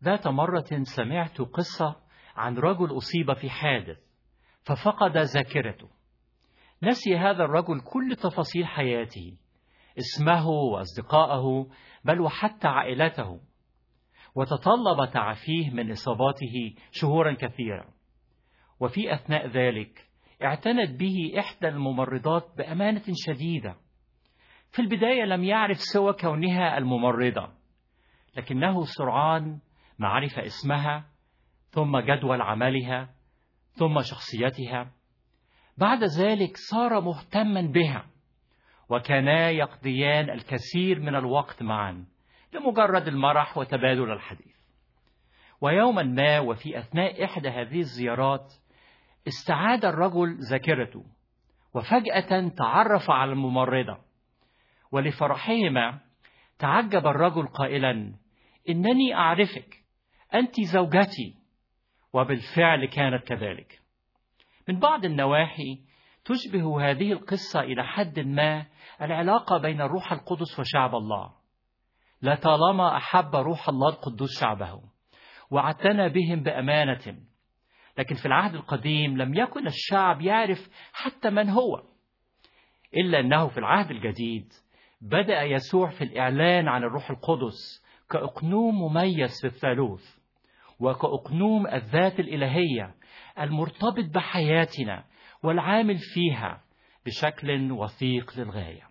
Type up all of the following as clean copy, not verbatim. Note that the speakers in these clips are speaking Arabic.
ذات مرة سمعت قصة عن رجل أصيب في حادث ففقد ذاكرته. نسي هذا الرجل كل تفاصيل حياته، اسمه وأصدقائه، بل وحتى عائلته، وتطلب تعافيه من إصاباته شهورا كثيرة. وفي أثناء ذلك اعتنت به إحدى الممرضات بأمانة شديدة. في البداية لم يعرف سوى كونها الممرضة، لكنه سرعان ما عرف اسمها، ثم جدول عملها، ثم شخصيتها. بعد ذلك صار مهتما بها، وكانا يقضيان الكثير من الوقت معا لمجرد المرح وتبادل الحديث. ويوما ما وفي أثناء إحدى هذه الزيارات استعاد الرجل ذاكرته، وفجأة تعرف على الممرضة، ولفرحهما تعجب الرجل قائلا: إنني أعرفك، أنت زوجتي. وبالفعل كانت كذلك. من بعض النواحي تشبه هذه القصة إلى حد ما العلاقة بين الروح القدس وشعب الله. لطالما أحب روح الله القدوس شعبه واعتنى بهم بأمانة، لكن في العهد القديم لم يكن الشعب يعرف حتى من هو، إلا أنه في العهد الجديد بدأ يسوع في الإعلان عن الروح القدس كأقنوم مميز في الثالوث، وكأقنوم الذات الإلهية المرتبط بحياتنا والعامل فيها بشكل وثيق للغاية.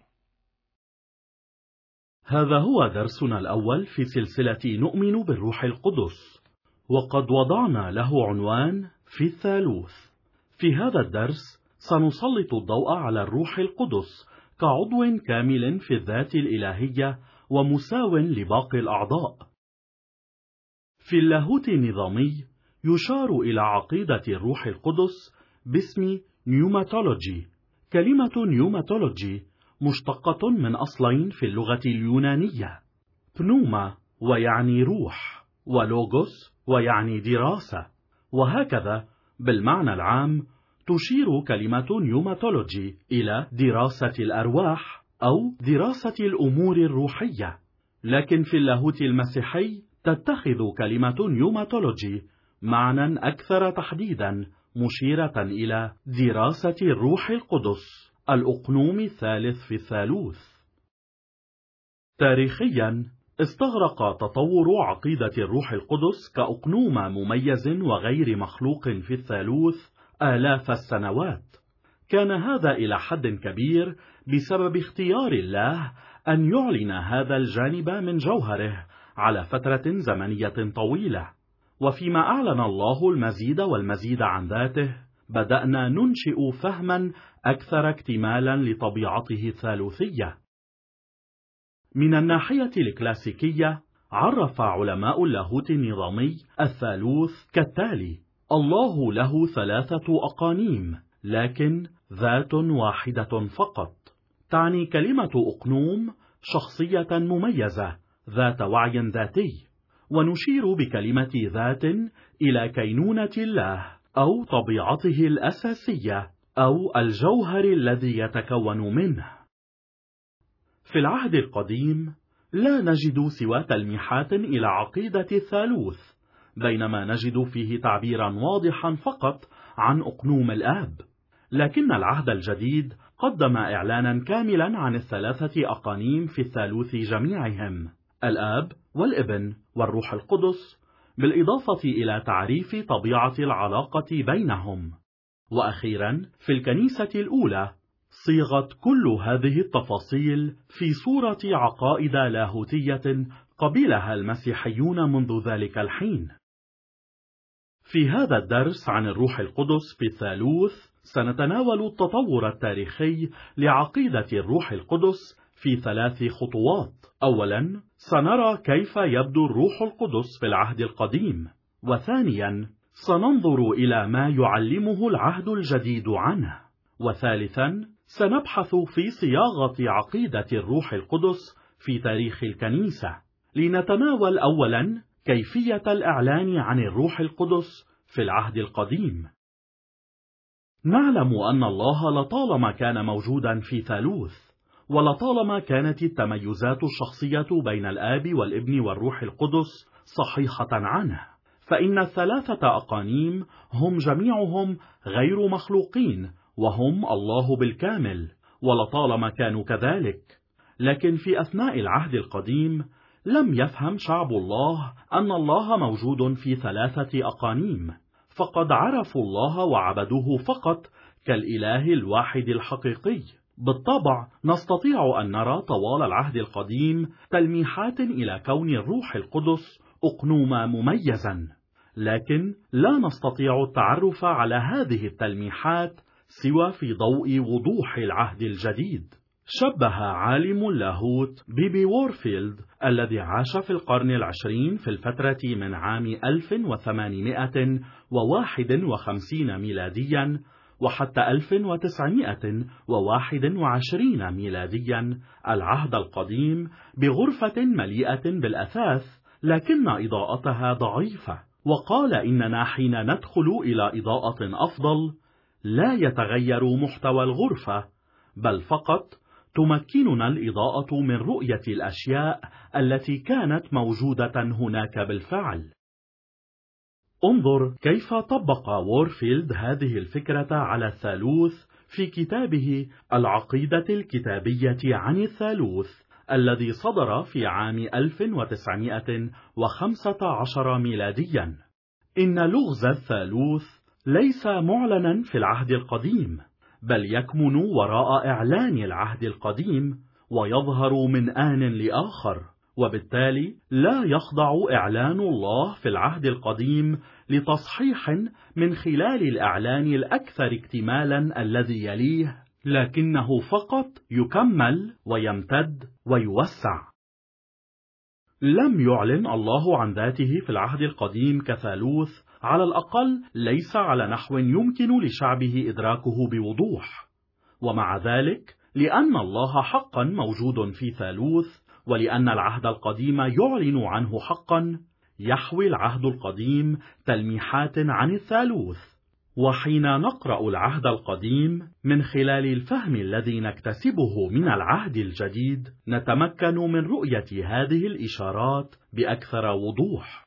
هذا هو درسنا الأول في سلسلة نؤمن بالروح القدس، وقد وضعنا له عنوان في الثالوث. في هذا الدرس سنسلط الضوء على الروح القدس كعضو كامل في الذات الإلهية ومساو لباقي الأعضاء. في اللاهوت النظامي يشار إلى عقيدة الروح القدس باسم نيوماتولوجي. كلمة نيوماتولوجي مشتقة من أصلين في اللغة اليونانية: بنوما ويعني روح، ولوغوس ويعني دراسة. وهكذا بالمعنى العام تشير كلمة نيوماتولوجي إلى دراسة الأرواح أو دراسة الأمور الروحية. لكن في اللاهوت المسيحي تتخذ كلمة نيوماتولوجي معنى أكثر تحديدا، مشيرة إلى دراسة الروح القدس، الأقنوم الثالث في الثالوث. تاريخيا استغرق تطور عقيدة الروح القدس كأقنوم مميز وغير مخلوق في الثالوث آلاف السنوات. كان هذا إلى حد كبير بسبب اختيار الله أن يعلن هذا الجانب من جوهره على فترة زمنية طويلة. وفيما أعلن الله المزيد والمزيد عن ذاته، بدأنا ننشئ فهما أكثر اكتمالا لطبيعته الثالوثية. من الناحية الكلاسيكية عرف علماء اللاهوت النظامي الثالوث كالتالي: الله له ثلاثة أقانيم، لكن ذات واحدة فقط. تعني كلمة أقنوم شخصية مميزة ذات وعي ذاتي، ونشير بكلمة ذات إلى كينونة الله أو طبيعته الأساسية أو الجوهر الذي يتكون منه. في العهد القديم لا نجد سوى تلميحات إلى عقيدة الثالوث، بينما نجد فيه تعبيرا واضحا فقط عن أقنوم الآب. لكن العهد الجديد قدم إعلانا كاملا عن الثلاثة أقانيم في الثالوث جميعهم: الآب والابن والروح القدس، بالإضافة إلى تعريف طبيعة العلاقة بينهم. وأخيرا في الكنيسة الأولى صيغت كل هذه التفاصيل في صورة عقائد لاهوتية قبلها المسيحيون منذ ذلك الحين. في هذا الدرس عن الروح القدس في الثالوث سنتناول التطور التاريخي لعقيدة الروح القدس في 3 خطوات. أولا سنرى كيف يبدو الروح القدس في العهد القديم، وثانيا سننظر إلى ما يعلمه العهد الجديد عنه، وثالثا سنبحث في صياغة عقيدة الروح القدس في تاريخ الكنيسة، لنتناول أولا كيفية الإعلان عن الروح القدس في العهد القديم. نعلم أن الله لطالما كان موجودا في ثالوث، ولطالما كانت التميزات الشخصية بين الآب والابن والروح القدس صحيحة عنه، فإن الثلاثة أقانيم هم جميعهم غير مخلوقين، وهم الله بالكامل، ولطالما كانوا كذلك. لكن في أثناء العهد القديم لم يفهم شعب الله أن الله موجود في ثلاثة أقانيم، فقد عرفوا الله وعبدوه فقط كالإله الواحد الحقيقي. بالطبع نستطيع أن نرى طوال العهد القديم تلميحات إلى كون الروح القدس أقنوما مميزا، لكن لا نستطيع التعرف على هذه التلميحات سوى في ضوء وضوح العهد الجديد. شبه عالم اللاهوت بيبي وورفيلد الذي عاش في القرن العشرين في الفترة من عام 1851 ميلاديا وحتى 1921 ميلاديا العهد القديم بغرفة مليئة بالأثاث لكن إضاءتها ضعيفة، وقال إننا حين ندخل إلى إضاءة أفضل لا يتغير محتوى الغرفة، بل فقط تمكننا الإضاءة من رؤية الأشياء التي كانت موجودة هناك بالفعل. انظر كيف طبق وورفيلد هذه الفكرة على الثالوث في كتابه العقيدة الكتابية عن الثالوث الذي صدر في عام 1915 ميلاديا. إن لغز الثالوث ليس معلنا في العهد القديم، بل يكمن وراء إعلان العهد القديم ويظهر من آن لآخر، وبالتالي لا يخضع إعلان الله في العهد القديم لتصحيح من خلال الإعلان الأكثر اكتمالا الذي يليه، لكنه فقط يكمل ويمتد ويوسع. لم يعلن الله عن ذاته في العهد القديم كثالوث، على الأقل ليس على نحو يمكن لشعبه إدراكه بوضوح، ومع ذلك لأن الله حقا موجود في ثالوث، ولأن العهد القديم يعلن عنه حقا، يحوي العهد القديم تلميحات عن الثالوث. وحين نقرأ العهد القديم من خلال الفهم الذي نكتسبه من العهد الجديد، نتمكن من رؤية هذه الإشارات بأكثر وضوح.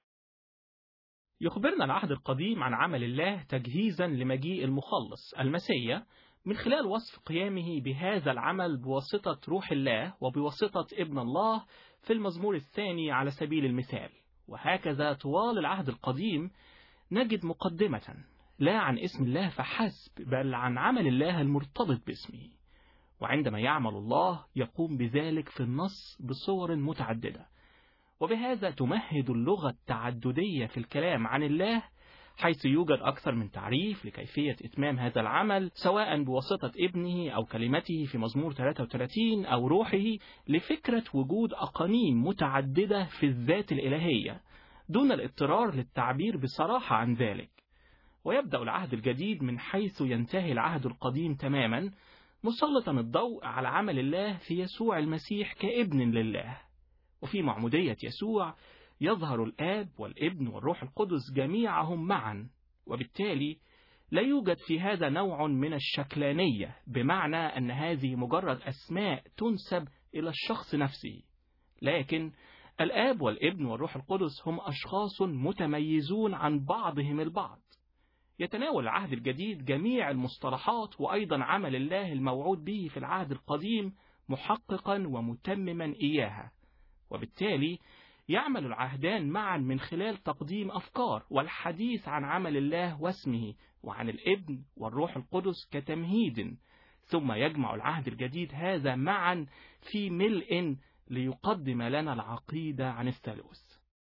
يخبرنا العهد القديم عن عمل الله تجهيزا لمجيء المخلص المسيح من خلال وصف قيامه بهذا العمل بواسطة روح الله وبواسطة ابن الله في المزمور الثاني على سبيل المثال. وهكذا طوال العهد القديم نجد مقدمة لا عن اسم الله فحسب، بل عن عمل الله المرتبط باسمه، وعندما يعمل الله يقوم بذلك في النص بصور متعددة. وبهذا تمهد اللغة التعددية في الكلام عن الله، حيث يوجد أكثر من تعريف لكيفية إتمام هذا العمل، سواء بواسطة ابنه أو كلمته في مزمور 33 أو روحه، لفكرة وجود أقانيم متعددة في الذات الإلهية دون الاضطرار للتعبير بصراحة عن ذلك. ويبدأ العهد الجديد من حيث ينتهي العهد القديم تماما، مسلطا الضوء على عمل الله في يسوع المسيح كابن لله. وفي معمودية يسوع يظهر الآب والابن والروح القدس جميعهم معا، وبالتالي لا يوجد في هذا نوع من الشكلانية، بمعنى أن هذه مجرد أسماء تنسب إلى الشخص نفسه، لكن الآب والابن والروح القدس هم أشخاص متميزون عن بعضهم البعض. يتناول العهد الجديد جميع المصطلحات وأيضا عمل الله الموعود به في العهد القديم محققا ومتمما إياها، وبالتالي يعمل العهدان معا من خلال تقديم أفكار والحديث عن عمل الله واسمه وعن الابن والروح القدس كتمهيد، ثم يجمع العهد الجديد هذا معا في ملء ليقدم لنا العقيدة عن الثالوث.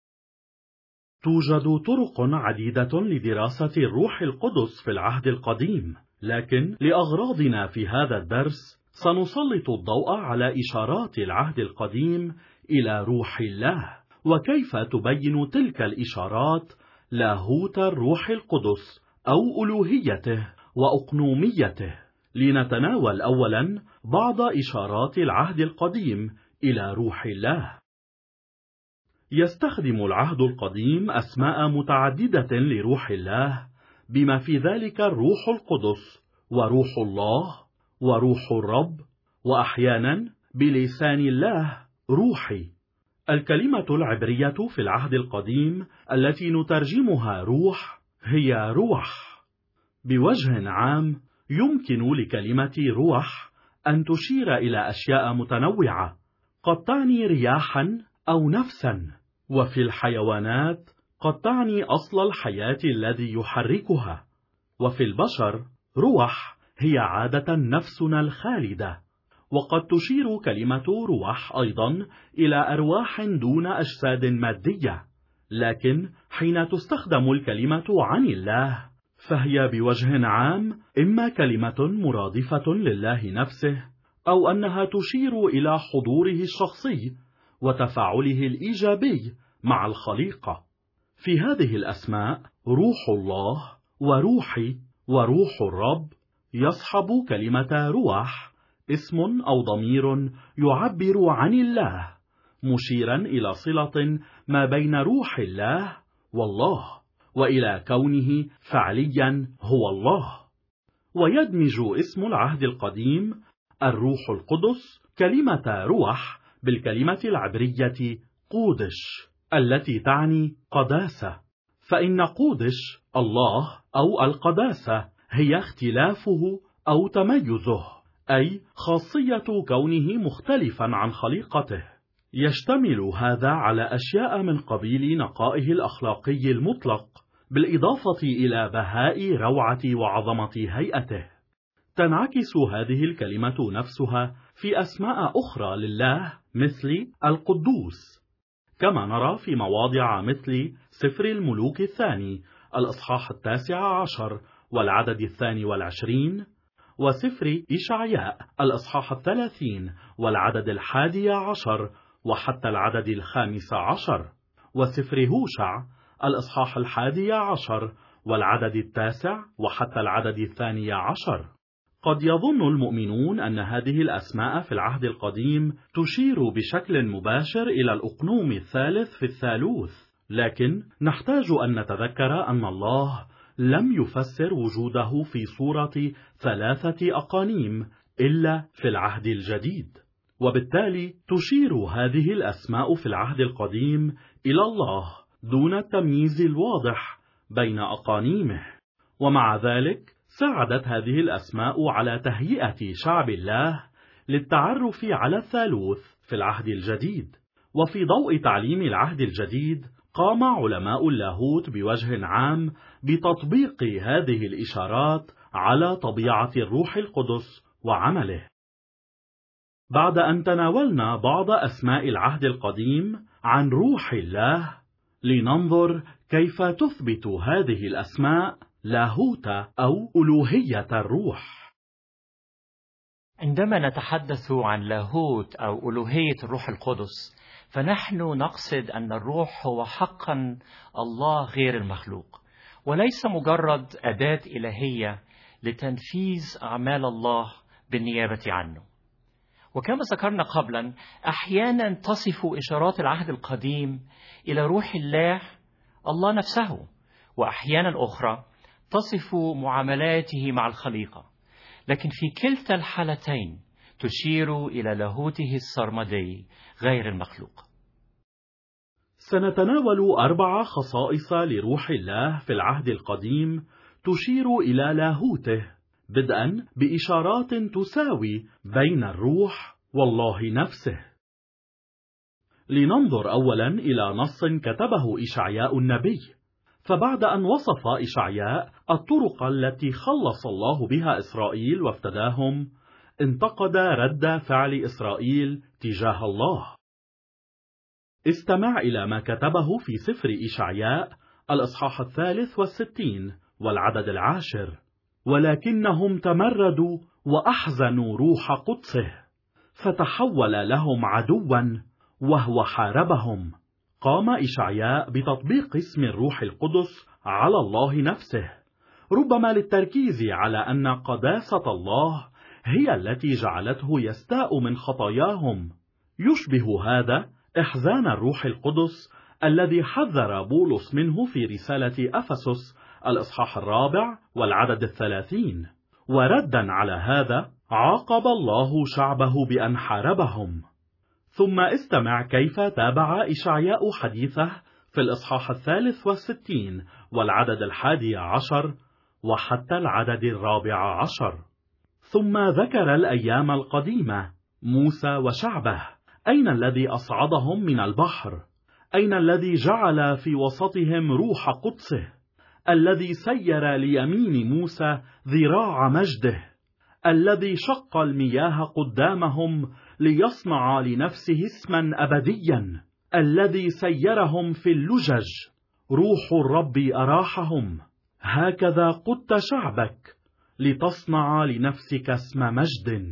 توجد طرق عديدة لدراسة الروح القدس في العهد القديم، لكن لأغراضنا في هذا الدرس سنسلط الضوء على إشارات العهد القديم إلى روح الله، وكيف تبين تلك الإشارات لاهوت الروح القدس أو ألوهيته وأقنوميته. لنتناول أولا بعض إشارات العهد القديم إلى روح الله. يستخدم العهد القديم أسماء متعددة لروح الله، بما في ذلك الروح القدس وروح الله وروح الرب، وأحيانا بلسان الله روحي. الكلمة العبرية في العهد القديم التي نترجمها روح هي روح. بوجه عام يمكن لكلمة روح أن تشير إلى أشياء متنوعة، قد تعني رياحا أو نفسا، وفي الحيوانات قد تعني أصل الحياة الذي يحركها، وفي البشر روح هي عادة نفسنا الخالدة. وقد تشير كلمة روح أيضا إلى أرواح دون أجساد مادية، لكن حين تستخدم الكلمة عن الله فهي بوجه عام إما كلمة مرادفة لله نفسه، أو أنها تشير إلى حضوره الشخصي وتفاعله الإيجابي مع الخليقة. في هذه الأسماء روح الله وروحي وروح الرب يصحب كلمة روح اسم أو ضمير يعبر عن الله، مشيرا إلى صلة ما بين روح الله والله، وإلى كونه فعليا هو الله. ويدمج اسم العهد القديم الروح القدس كلمة روح بالكلمة العبرية قودش التي تعني قداسة، فإن قودش الله أو القداسة هي اختلافه أو تميزه، أي خاصية كونه مختلفا عن خليقته. يشتمل هذا على أشياء من قبيل نقائه الأخلاقي المطلق، بالإضافة إلى بهاء روعة وعظمة هيئته. تنعكس هذه الكلمة نفسها في أسماء أخرى لله مثل القدوس، كما نرى في مواضع مثل سفر الملوك الثاني الإصحاح 19 والعدد 22، وسفر إشعياء الإصحاح 30 والعدد 11 وحتى العدد 15، وسفر هوشع الإصحاح 11 والعدد 9 وحتى العدد 12. قد يظن المؤمنون أن هذه الأسماء في العهد القديم تشير بشكل مباشر إلى الأقنوم الثالث في الثالوث، لكن نحتاج أن نتذكر أن الله لم يفسر وجوده في صورة 3 أقانيم إلا في العهد الجديد، وبالتالي تشير هذه الأسماء في العهد القديم إلى الله دون التمييز الواضح بين أقانيمه. ومع ذلك ساعدت هذه الأسماء على تهيئة شعب الله للتعرف على الثالوث في العهد الجديد. وفي ضوء تعليم العهد الجديد قام علماء اللاهوت بوجه عام بتطبيق هذه الإشارات على طبيعة الروح القدس وعمله. بعد أن تناولنا بعض أسماء العهد القديم عن روح الله، لننظر كيف تثبت هذه الأسماء لاهوت أو ألوهية الروح. عندما نتحدث عن لاهوت أو ألوهية الروح القدس، فنحن نقصد أن الروح هو حقا الله غير المخلوق، وليس مجرد أداة إلهية لتنفيذ أعمال الله بالنيابة عنه. وكما ذكرنا قبلا، أحيانا تصف إشارات العهد القديم إلى روح الله الله نفسه، وأحيانا أخرى تصف معاملاته مع الخليقة، لكن في كلتا الحالتين تشير إلى لاهوته السرمدي غير المخلوق. سنتناول 4 خصائص لروح الله في العهد القديم تشير إلى لاهوته، بدءا بإشارات تساوي بين الروح والله نفسه. لننظر أولا إلى نص كتبه إشعياء النبي، فبعد أن وصف إشعياء الطرق التي خلص الله بها إسرائيل وافتداهم، انتقد رد فعل إسرائيل تجاه الله. استمع إلى ما كتبه في سفر إشعياء الإصحاح 63 والعدد 10: ولكنهم تمردوا وأحزنوا روح قدسه، فتحول لهم عدوا وهو حاربهم. قام إشعياء بتطبيق اسم الروح القدس على الله نفسه، ربما للتركيز على أن قداسة الله هي التي جعلته يستاء من خطاياهم. يشبه هذا إحزان الروح القدس الذي حذر بولس منه في رسالة أفسس الإصحاح 4 والعدد 30. وردا على هذا عاقب الله شعبه بأن حاربهم. ثم استمع كيف تابع إشعياء حديثه في الإصحاح 63 والعدد 11 وحتى العدد 14. ثم ذكر الأيام القديمة، موسى وشعبه، أين الذي أصعدهم من البحر؟ أين الذي جعل في وسطهم روح قدسه؟ الذي سير ليمين موسى ذراع مجده، الذي شق المياه قدامهم ليصنع لنفسه اسما أبديا، الذي سيرهم في اللجج، روح الرب أراحهم. هكذا قدت شعبك لتصنع لنفسك اسم مجد.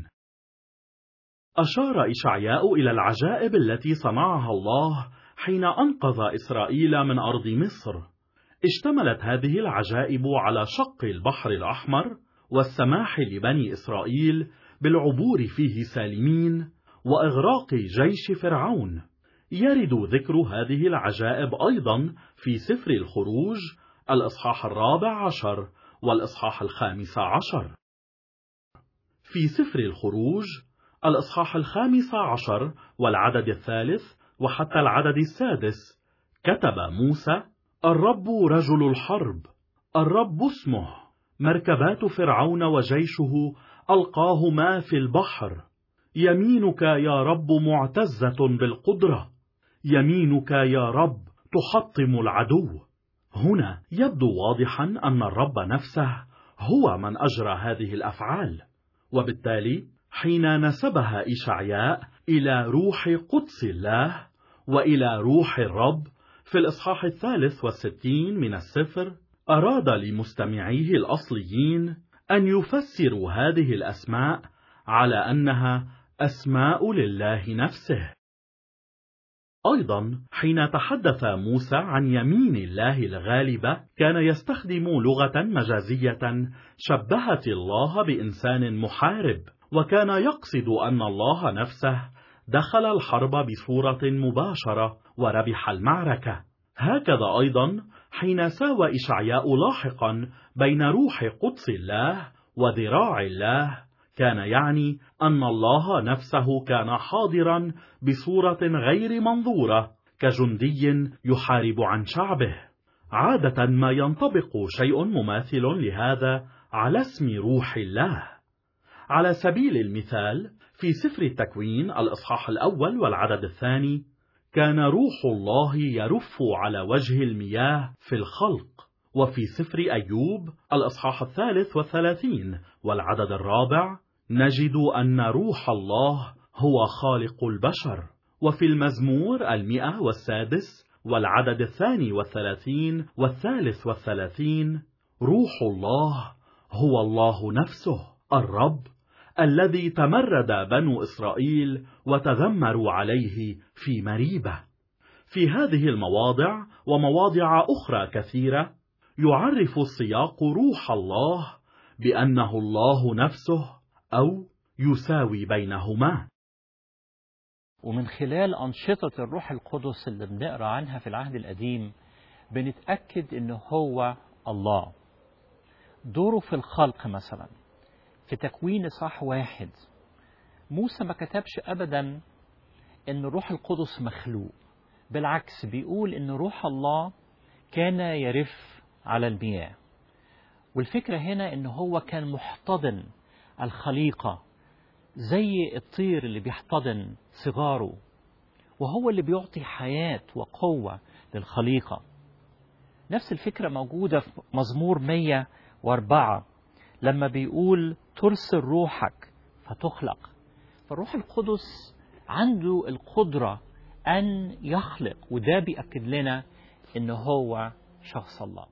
أشار إشعياء إلى العجائب التي صنعها الله حين أنقذ إسرائيل من أرض مصر. اشتملت هذه العجائب على شق البحر الأحمر والسماح لبني إسرائيل بالعبور فيه سالمين وإغراق جيش فرعون. يرد ذكر هذه العجائب أيضا في سفر الخروج الإصحاح 14 والإصحاح 15. في سفر الخروج الإصحاح 15 والعدد 3 وحتى العدد 6 كتب موسى: الرب رجل الحرب، الرب اسمه، مركبات فرعون وجيشه ألقاهما في البحر. يمينك يا رب معتزة بالقدرة، يمينك يا رب تحطم العدو. هنا يبدو واضحا أن الرب نفسه هو من أجرى هذه الأفعال، وبالتالي حين نسبها إشعياء إلى روح قدس الله وإلى روح الرب في الإصحاح 63 من السفر، أراد لمستمعيه الأصليين أن يفسروا هذه الأسماء على أنها أسماء لله نفسه. أيضا حين تحدث موسى عن يمين الله الغالبة كان يستخدم لغة مجازية شبهت الله بإنسان محارب، وكان يقصد أن الله نفسه دخل الحرب بصورة مباشرة وربح المعركة. هكذا أيضا حين ساوى إشعياء لاحقا بين روح قدس الله وذراع الله، كان يعني أن الله نفسه كان حاضرا بصورة غير منظورة كجندي يحارب عن شعبه. عادة ما ينطبق شيء مماثل لهذا على اسم روح الله. على سبيل المثال في سفر التكوين الإصحاح 1 والعدد 2 كان روح الله يرف على وجه المياه في الخلق. وفي سفر أيوب الإصحاح 33 والعدد 4 نجد أن روح الله هو خالق البشر. وفي المزمور 106 والعدد 32 و33 روح الله هو الله نفسه، الرب الذي تمرد بنو إسرائيل وتذمروا عليه في مريبة. في هذه المواضع ومواضع أخرى كثيرة يعرف السياق روح الله بأنه الله نفسه أو يساوي بينهما. ومن خلال أنشطة الروح القدس اللي بنقرأ عنها في العهد القديم بنتأكد أنه هو الله. دوره في الخلق مثلا في تكوين إصحاح 1 موسى ما كتبش أبدا أن الروح القدس مخلوق، بالعكس بيقول أن روح الله كان يرف على المياه. والفكرة هنا أنه هو كان محتضن الخليقة زي الطير اللي بيحتضن صغاره، وهو اللي بيعطي حياة وقوة للخليقة. نفس الفكرة موجودة في مزمور 104 لما بيقول ترسل روحك فتخلق. فالروح القدس عنده القدرة أن يخلق، وده بيأكد لنا أنه هو شخص الله.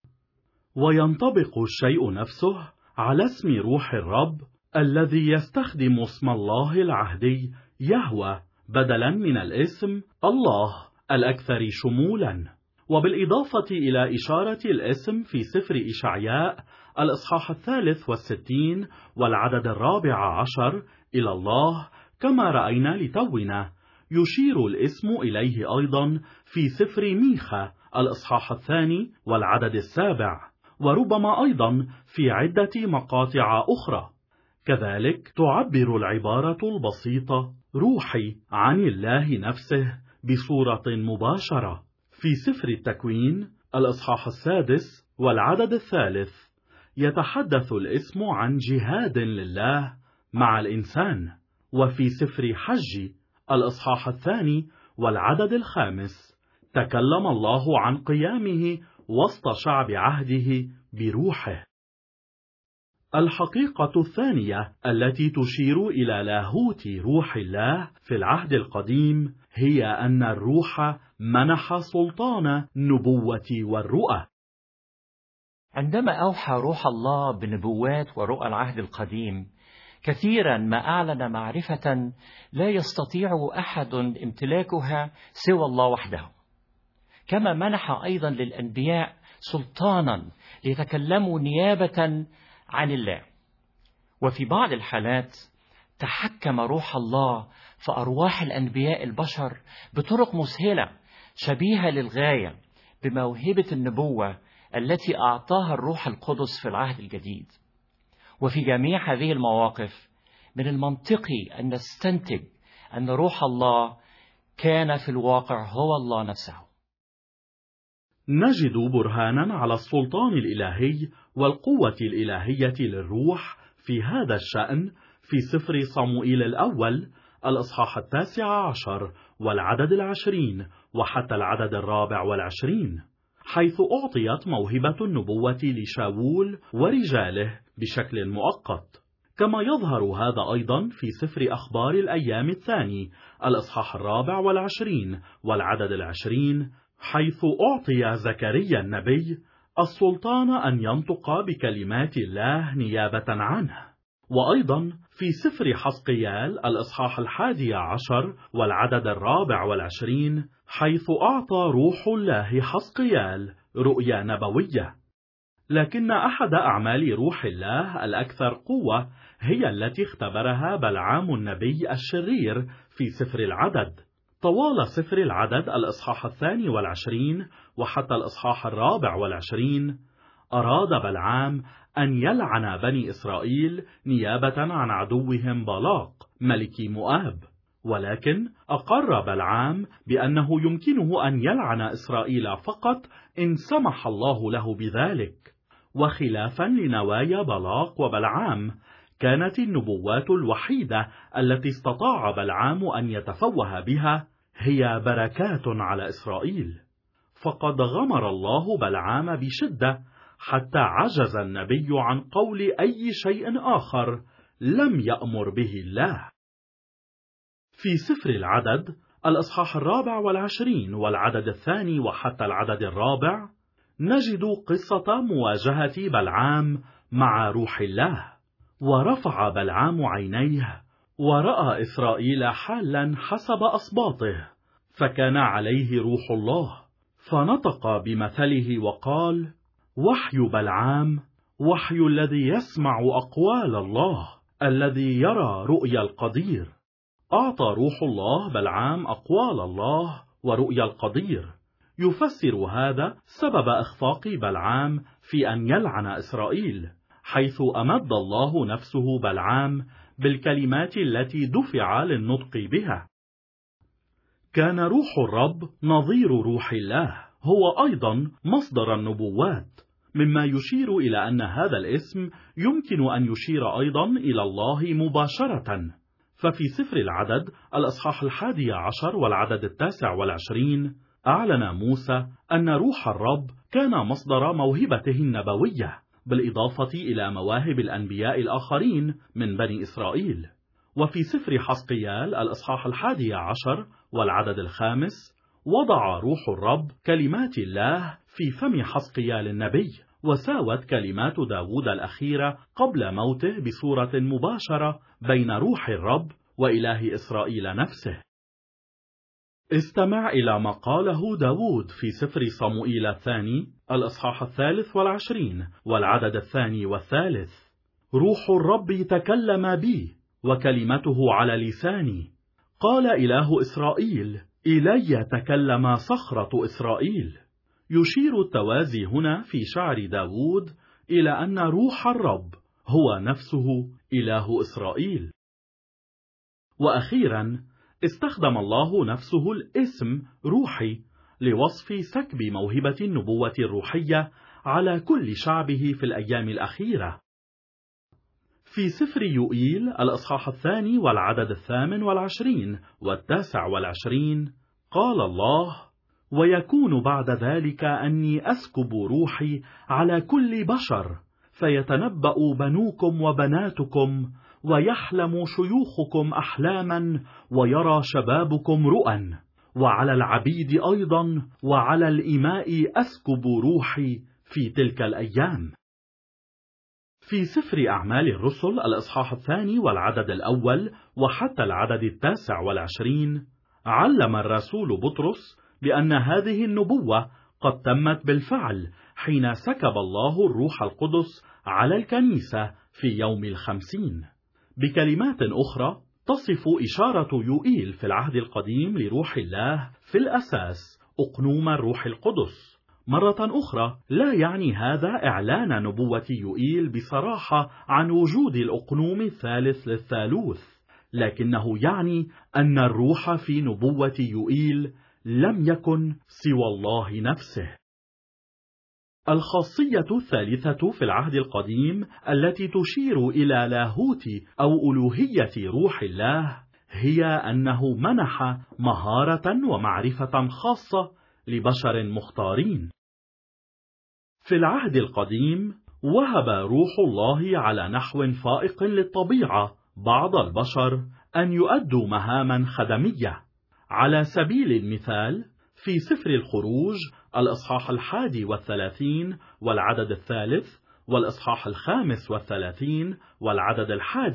وينطبق الشيء نفسه على اسم روح الرب الذي يستخدم اسم الله العهدي يهوه بدلا من الاسم الله الأكثر شمولا. وبالإضافة إلى إشارة الاسم في سفر إشعياء الإصحاح 63 والعدد 14 إلى الله كما رأينا لتونا، يشير الاسم إليه أيضا في سفر ميخا الإصحاح 2 والعدد 7، وربما أيضا في عدة مقاطع أخرى. كذلك تعبر العبارة البسيطة روحي عن الله نفسه بصورة مباشرة. في سفر التكوين الإصحاح 6 والعدد 3 يتحدث الاسم عن جهاد لله مع الإنسان. وفي سفر حج الإصحاح 2 والعدد 5 تكلم الله عن قيامه وسط شعب عهده بروحه. الحقيقة الثانية التي تشير إلى لاهوت روح الله في العهد القديم هي أن الروح منح سلطان النبوة والرؤى. عندما أوحى روح الله بنبوات ورؤى العهد القديم كثيرا ما أعلن معرفة لا يستطيع أحد امتلاكها سوى الله وحده، كما منح أيضا للأنبياء سلطانا ليتكلموا نيابة عن الله. وفي بعض الحالات تحكم روح الله في أرواح الأنبياء البشر بطرق مسهلة شبيهة للغاية بموهبة النبوة التي أعطاها الروح القدس في العهد الجديد. وفي جميع هذه المواقف من المنطقي أن نستنتج أن روح الله كان في الواقع هو الله نفسه. نجد برهانا على السلطان الإلهي والقوة الإلهية للروح في هذا الشأن في سفر صموئيل الأول الإصحاح 19 والعدد 20 وحتى العدد 24، حيث أعطيت موهبة النبوة لشاول ورجاله بشكل مؤقت. كما يظهر هذا أيضا في سفر أخبار الأيام الثاني الإصحاح 24 والعدد 20، حيث أعطي زكريا النبي السلطان أن ينطق بكلمات الله نيابة عنه. وأيضا في سفر حزقيال الإصحاح 11 والعدد 24، حيث أعطى روح الله حزقيال رؤيا نبوية. لكن أحد أعمال روح الله الأكثر قوة هي التي اختبرها بلعام النبي الشرير في سفر العدد. طوال سفر العدد الإصحاح 22 وحتى الإصحاح 24 أراد بلعام أن يلعن بني إسرائيل نيابة عن عدوهم بالاق ملك مؤاب، ولكن أقر بلعام بأنه يمكنه أن يلعن إسرائيل فقط إن سمح الله له بذلك. وخلافا لنوايا بالاق وبلعام، كانت النبوات الوحيدة التي استطاع بلعام أن يتفوه بها هي بركات على إسرائيل، فقد غمر الله بلعام بشدة حتى عجز النبي عن قول أي شيء آخر لم يأمر به الله. في سفر العدد الإصحاح 24 والعدد 2 وحتى العدد 4 نجد قصة مواجهة بلعام مع روح الله. ورفع بلعام عينيه ورأى إسرائيل حالا حسب أصباطه، فكان عليه روح الله، فنطق بمثله وقال: وحي بلعام وحي الذي يسمع أقوال الله، الذي يرى رؤيا القدير. أعطى روح الله بلعام أقوال الله ورؤيا القدير. يفسر هذا سبب إخفاق بلعام في أن يلعن إسرائيل، حيث أمد الله نفسه بلعام بالكلمات التي دفع للنطق بها. كان روح الرب نظير روح الله، هو أيضا مصدر النبوات، مما يشير إلى أن هذا الاسم يمكن أن يشير أيضا إلى الله مباشرة. ففي سفر العدد الإصحاح 11 والعدد 29 أعلن موسى أن روح الرب كان مصدر موهبته النبوية، بالإضافة إلى مواهب الأنبياء الآخرين من بني إسرائيل. وفي سفر حزقيال الإصحاح 11 والعدد 5 وضع روح الرب كلمات الله في فم حزقيال النبي، وساوت كلمات داود الأخيرة قبل موته بصورة مباشرة بين روح الرب وإله إسرائيل نفسه. استمع إلى ما قاله داود في سفر صموئيل الثاني الإصحاح 23 والعدد 2 والثالث: روح الرب تكلم بي وكلمته على لساني، قال إله إسرائيل: إلي تكلم صخرة إسرائيل. يشير التوازي هنا في شعر داود إلى أن روح الرب هو نفسه إله إسرائيل. وأخيرا استخدم الله نفسه الاسم روحي لوصف سكب موهبة النبوة الروحية على كل شعبه في الأيام الأخيرة. في سفر يوئيل الإصحاح 2 والعدد 28 و29 قال الله: ويكون بعد ذلك أني أسكب روحي على كل بشر، فيتنبأ بنوكم وبناتكم، ويحلم شيوخكم أحلاما، ويرى شبابكم رؤى، وعلى العبيد أيضا وعلى الإماء أسكب روحي في تلك الأيام. في سفر أعمال الرسل الإصحاح 2 والعدد 1 وحتى العدد 29 علم الرسول بطرس بأن هذه النبوة قد تمت بالفعل حين سكب الله الروح القدس على الكنيسة في يوم 50. بكلمات أخرى تصف إشارة يوئيل في العهد القديم لروح الله في الأساس أقنوم الروح القدس. مرة أخرى لا يعني هذا إعلان نبوة يوئيل بصراحة عن وجود الأقنوم الثالث للثالوث، لكنه يعني أن الروح في نبوة يوئيل لم يكن سوى الله نفسه. الخاصية الثالثة في العهد القديم التي تشير إلى لاهوت أو ألوهية روح الله هي أنه منح مهارة ومعرفة خاصة لبشر مختارين. في العهد القديم وهب روح الله على نحو فائق للطبيعة بعض البشر أن يؤدوا مهاما خدمية. على سبيل المثال في سفر الخروج الإصحاح 31 والعدد 3 والإصحاح 35 والعدد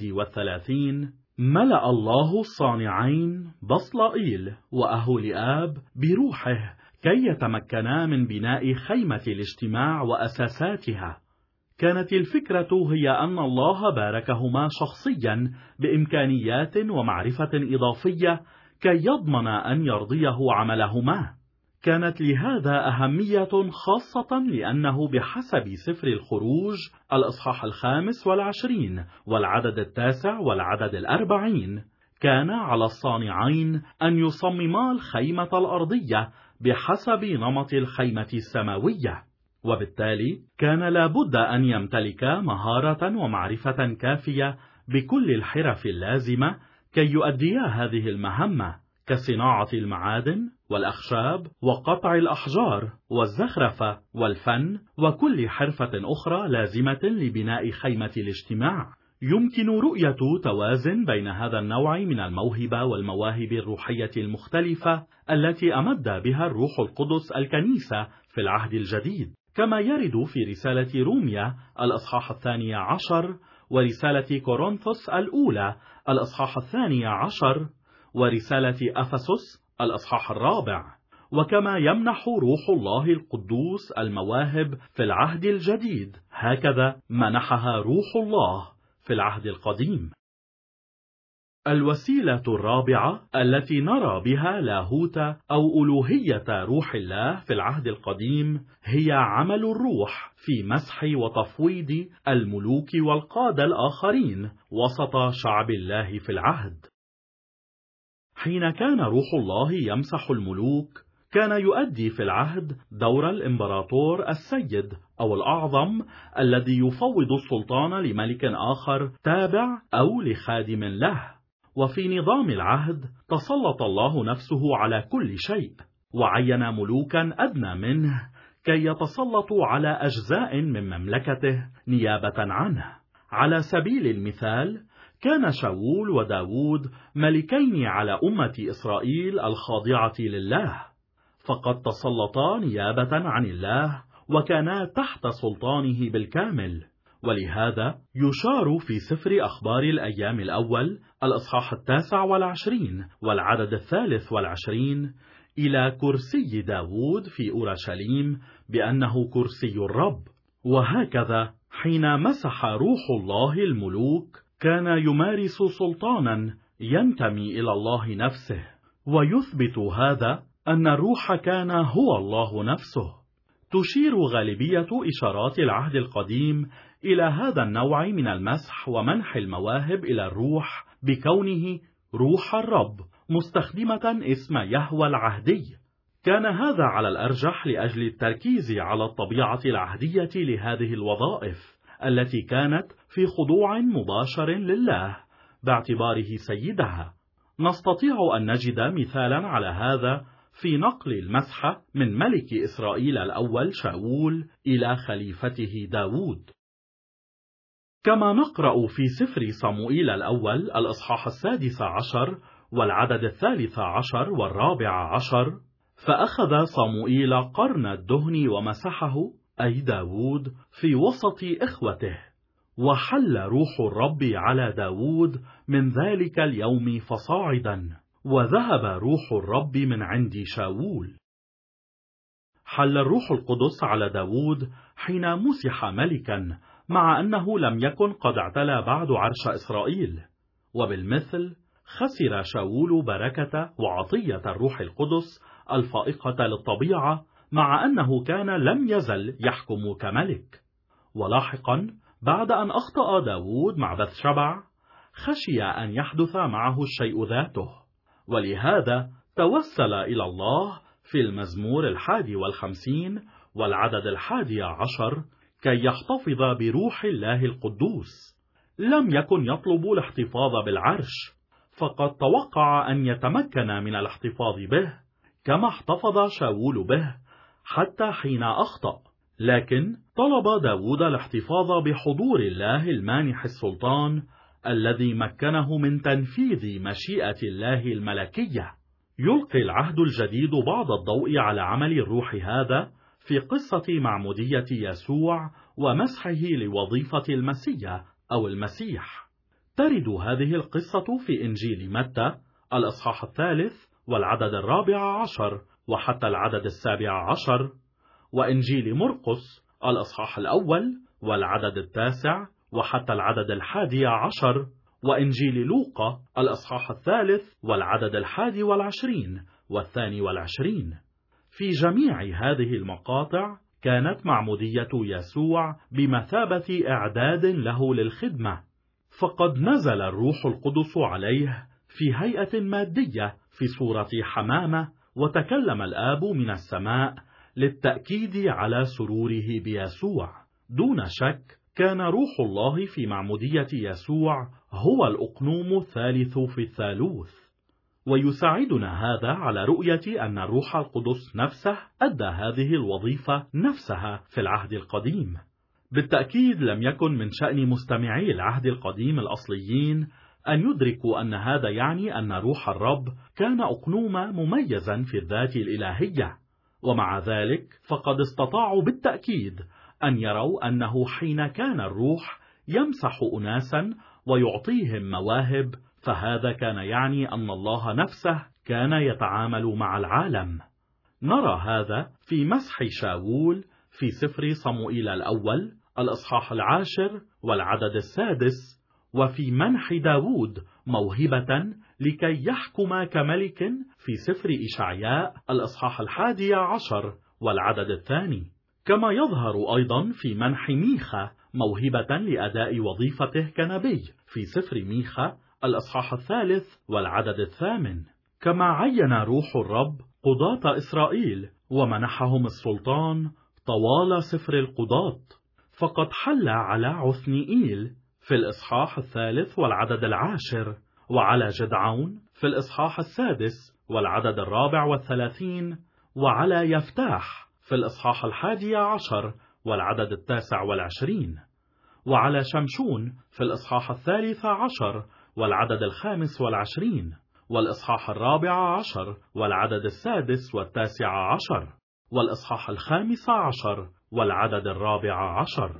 31 ملأ الله الصانعين بصلائيل وأهولئاب بروحه كي يتمكنا من بناء خيمة الاجتماع وأساساتها. كانت الفكرة هي أن الله باركهما شخصيا بإمكانيات ومعرفة إضافية كي يضمن أن يرضيه عملهما. كانت لهذا أهمية خاصة لأنه بحسب سفر الخروج الإصحاح 25 والعدد 9 والعدد 40 كان على الصانعين أن يصمما الخيمة الأرضية بحسب نمط الخيمة السماوية، وبالتالي كان لابد أن يمتلكا مهارة ومعرفة كافية بكل الحرف اللازمة كي يؤديا هذه المهمة، كصناعة المعادن والأخشاب وقطع الأحجار والزخرفة والفن وكل حرفة أخرى لازمة لبناء خيمة الاجتماع. يمكن رؤية توازن بين هذا النوع من الموهبة والمواهب الروحية المختلفة التي أمد بها الروح القدس الكنيسة في العهد الجديد، كما يرد في رسالة روميا الإصحاح 12 ورسالة كورنثوس الأولى الإصحاح 12 ورسالة أفسس الإصحاح 4، وكما يمنح روح الله القدوس المواهب في العهد الجديد هكذا منحها روح الله في العهد القديم. الوسيلة الرابعة التي نرى بها لاهوت أو ألوهية روح الله في العهد القديم هي عمل الروح في مسح وتفويض الملوك والقادة الآخرين وسط شعب الله في العهد. حين كان روح الله يمسح الملوك كان يؤدي في العهد دور الإمبراطور السيد أو الأعظم الذي يفوض السلطان لملك آخر تابع أو لخادم له. وفي نظام العهد تسلط الله نفسه على كل شيء، وعين ملوكا أدنى منه كي يتسلطوا على أجزاء من مملكته نيابة عنه. على سبيل المثال كان شاول وداود ملكين على أمة إسرائيل الخاضعة لله، فقد تسلطا نيابة عن الله وكانا تحت سلطانه بالكامل. ولهذا يشار في سفر أخبار الأيام الأول الإصحاح 29 والعدد 23 إلى كرسي داود في أورشليم بأنه كرسي الرب. وهكذا حين مسح روح الله الملوك كان يمارس سلطانا ينتمي إلى الله نفسه، ويثبت هذا أن الروح كان هو الله نفسه. تشير غالبية إشارات العهد القديم إلى هذا النوع من المسح ومنح المواهب إلى الروح بكونه روح الرب، مستخدمة اسم يهوه العهدي. كان هذا على الأرجح لأجل التركيز على الطبيعة العهدية لهذه الوظائف التي كانت في خضوع مباشر لله باعتباره سيدها. نستطيع أن نجد مثالا على هذا في نقل المسحة من ملك إسرائيل الأول شاول إلى خليفته داود. كما نقرأ في سفر صموئيل الأول الإصحاح 16 والعدد 13 و14: فأخذ صموئيل قرن الدهن ومسحه، أي داود، في وسط إخوته، وحل روح الرب على داود من ذلك اليوم فصاعدا، وذهب روح الرب من عند شاول. حل الروح القدس على داود حين مسح ملكا، مع أنه لم يكن قد اعتلى بعد عرش إسرائيل، وبالمثل خسر شاول بركة وعطية الروح القدس الفائقة للطبيعة، مع أنه كان لم يزل يحكم كملك. ولاحقا بعد أن أخطأ داود مع بثشبع، خشي أن يحدث معه الشيء ذاته، ولهذا توسل إلى الله في المزمور 51 والعدد 11 كي يحتفظ بروح الله القدوس. لم يكن يطلب الاحتفاظ بالعرش، فقد توقع أن يتمكن من الاحتفاظ به كما احتفظ شاول به حتى حين أخطأ، لكن طلب داود الاحتفاظ بحضور الله المانح السلطان الذي مكنه من تنفيذ مشيئة الله الملكية. يلقي العهد الجديد بعض الضوء على عمل الروح هذا في قصة معمودية يسوع ومسحه لوظيفة المسيح أو المسيح. ترد هذه القصة في إنجيل متى الإصحاح 3 والعدد 14 وحتى العدد 17، وإنجيل مرقس الإصحاح 1 والعدد 9 وحتى العدد 11، وإنجيل لوقا الإصحاح 3 والعدد 21 و22. في جميع هذه المقاطع كانت معمودية يسوع بمثابة إعداد له للخدمة، فقد نزل الروح القدس عليه في هيئة مادية في صورة حمامة، وتكلم الآب من السماء للتأكيد على سروره بيسوع. دون شك كان روح الله في معمودية يسوع هو الأقنوم الثالث في الثالوث، ويساعدنا هذا على رؤية أن الروح القدس نفسه أدى هذه الوظيفة نفسها في العهد القديم. بالتأكيد لم يكن من شأن مستمعي العهد القديم الأصليين أن يدركوا أن هذا يعني أن روح الرب كان أقنوما مميزا في الذات الإلهية، ومع ذلك فقد استطاعوا بالتأكيد أن يروا أنه حين كان الروح يمسح أناسا ويعطيهم مواهب، فهذا كان يعني أن الله نفسه كان يتعامل مع العالم. نرى هذا في مسح شاول في سفر صموئيل الأول الإصحاح 10 والعدد 6، وفي منح داود موهبة لكي يحكم كملك في سفر إشعياء الإصحاح 11 والعدد 2. كما يظهر أيضا في منح ميخا موهبة لأداء وظيفته كنبي في سفر ميخا الإصحاح 3 والعدد 8. كما عين روح الرب قضاة إسرائيل ومنحهم السلطان طوال سفر القضاة، فقد حل على عثنئيل في الإصحاح 3 والعدد 10، وعلى جدعون في الإصحاح 6 والعدد 34، وعلى يفتاح في الإصحاح 11 والعدد 29، وعلى شمشون في الإصحاح 13 والعدد 25، والإصحاح 14 والعدد 6 و19، والإصحاح 15 والعدد 14.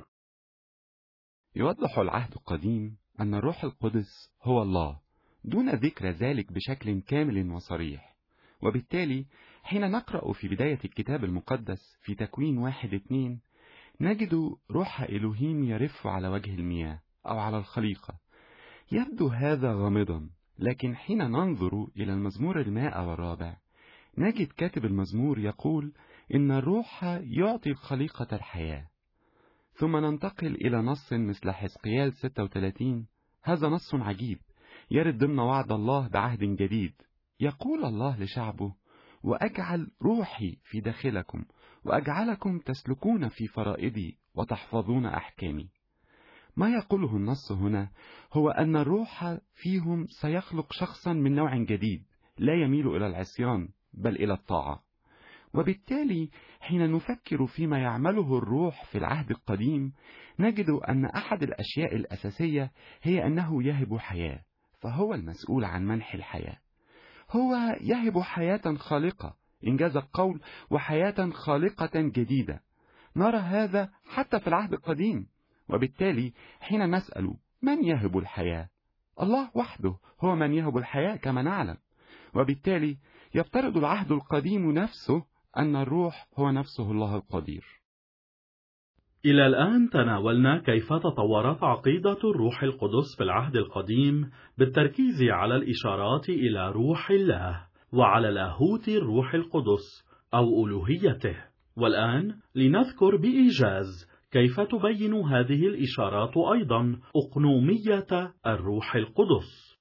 يوضح العهد القديم أن الروح القدس هو الله دون ذكر ذلك بشكل كامل وصريح، وبالتالي حين نقرأ في بداية الكتاب المقدس في تكوين 1:2 نجد روح إلهيم يرف على وجه المياه أو على الخليقة. يبدو هذا غامضا، لكن حين ننظر إلى المزمور 104 نجد كاتب المزمور يقول إن الروح يعطي الخليقة الحياة. ثم ننتقل إلى نص مثل حزقيال 36. هذا نص عجيب يرد ضمن وعد الله بعهد جديد. يقول الله لشعبه: وأجعل روحي في داخلكم، وأجعلكم تسلكون في فرائضي وتحفظون أحكامي. ما يقوله النص هنا هو أن الروح فيهم سيخلق شخصا من نوع جديد، لا يميل إلى العصيان بل إلى الطاعة. وبالتالي حين نفكر فيما يعمله الروح في العهد القديم، نجد أن أحد الأشياء الأساسية هي أنه يهب حياة، فهو المسؤول عن منح الحياة. هو يهب حياة خالقة، إنجاز القول، وحياة خالقة جديدة. نرى هذا حتى في العهد القديم. وبالتالي حين نسأل من يهب الحياة، الله وحده هو من يهب الحياة كما نعلم. وبالتالي يفترض العهد القديم نفسه أن الروح هو نفسه الله القدير. إلى الآن تناولنا كيف تطورت عقيدة الروح القدس في العهد القديم بالتركيز على الإشارات إلى روح الله وعلى لاهوت الروح القدس أو ألوهيته. والآن لنذكر بإيجاز كيف تبين هذه الإشارات أيضا أقنومية الروح القدس.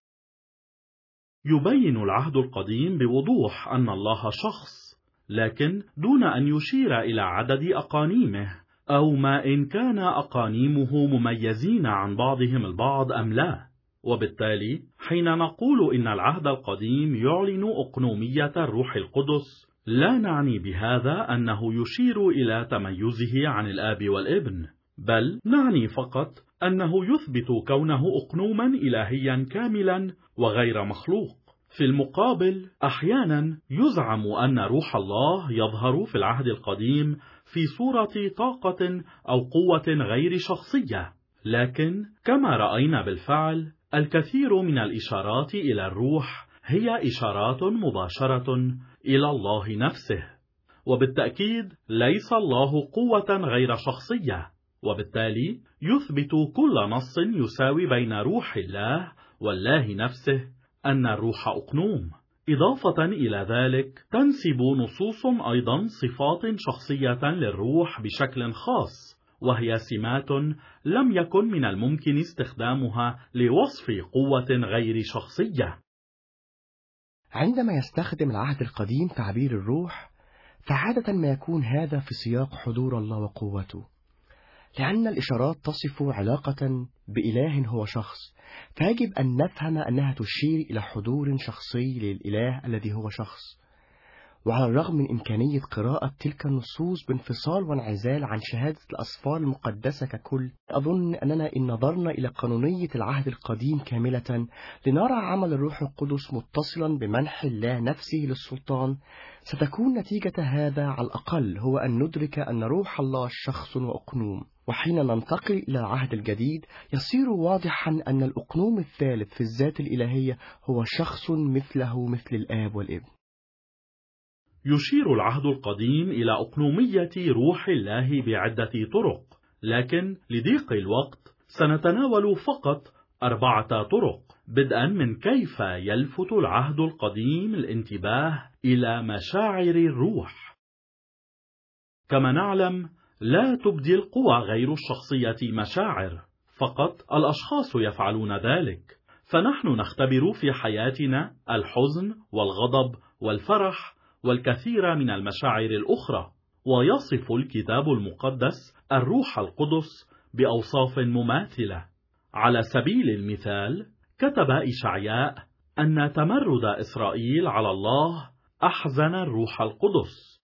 يبين العهد القديم بوضوح أن الله شخص، لكن دون أن يشير إلى عدد أقانيمه أو ما إن كان أقانيمه مميزين عن بعضهم البعض أم لا. وبالتالي حين نقول إن العهد القديم يعلن أقنومية الروح القدس، لا نعني بهذا أنه يشير إلى تميزه عن الآب والابن، بل نعني فقط أنه يثبت كونه أقنوما إلهيا كاملا وغير مخلوق. في المقابل أحيانا يزعم أن روح الله يظهر في العهد القديم في صورة طاقة أو قوة غير شخصية، لكن كما رأينا بالفعل الكثير من الإشارات إلى الروح هي إشارات مباشرة إلى الله نفسه. وبالتأكيد ليس الله قوة غير شخصية، وبالتالي يثبت كل نص يساوي بين روح الله والله نفسه أن الروح أقنوم. إضافة إلى ذلك تنسب نصوص أيضا صفات شخصية للروح بشكل خاص، وهي سمات لم يكن من الممكن استخدامها لوصف قوة غير شخصية. عندما يستخدم العهد القديم تعبير الروح، فعادة ما يكون هذا في سياق حضور الله وقوته، لأن الإشارات تصف علاقة بإله هو شخص، فيجب أن نفهم أنها تشير إلى حضور شخصي للإله الذي هو شخص. وعلى الرغم من إمكانية قراءة تلك النصوص بانفصال وانعزال عن شهادة الأسفار المقدسة ككل، أظن أننا إن نظرنا إلى قانونية العهد القديم كاملة لنرى عمل الروح القدس متصلا بمنح الله نفسه للسلطان، ستكون نتيجة هذا على الأقل هو أن ندرك أن روح الله شخص وأقنوم. وحين ننتقل إلى العهد الجديد يصير واضحا أن الأقنوم الثالث في الذات الإلهية هو شخص مثله مثل الآب والابن. يشير العهد القديم إلى أقنومية روح الله بعدة طرق، لكن لضيق الوقت سنتناول فقط 4 طرق، بدءا من كيف يلفت العهد القديم الانتباه إلى مشاعر الروح. كما نعلم لا تبدي القوى غير الشخصية مشاعر، فقط الأشخاص يفعلون ذلك. فنحن نختبر في حياتنا الحزن والغضب والفرح والكثير من المشاعر الأخرى، ويصف الكتاب المقدس الروح القدس بأوصاف مماثلة. على سبيل المثال كتب إشعياء أن تمرد إسرائيل على الله أحزن الروح القدس.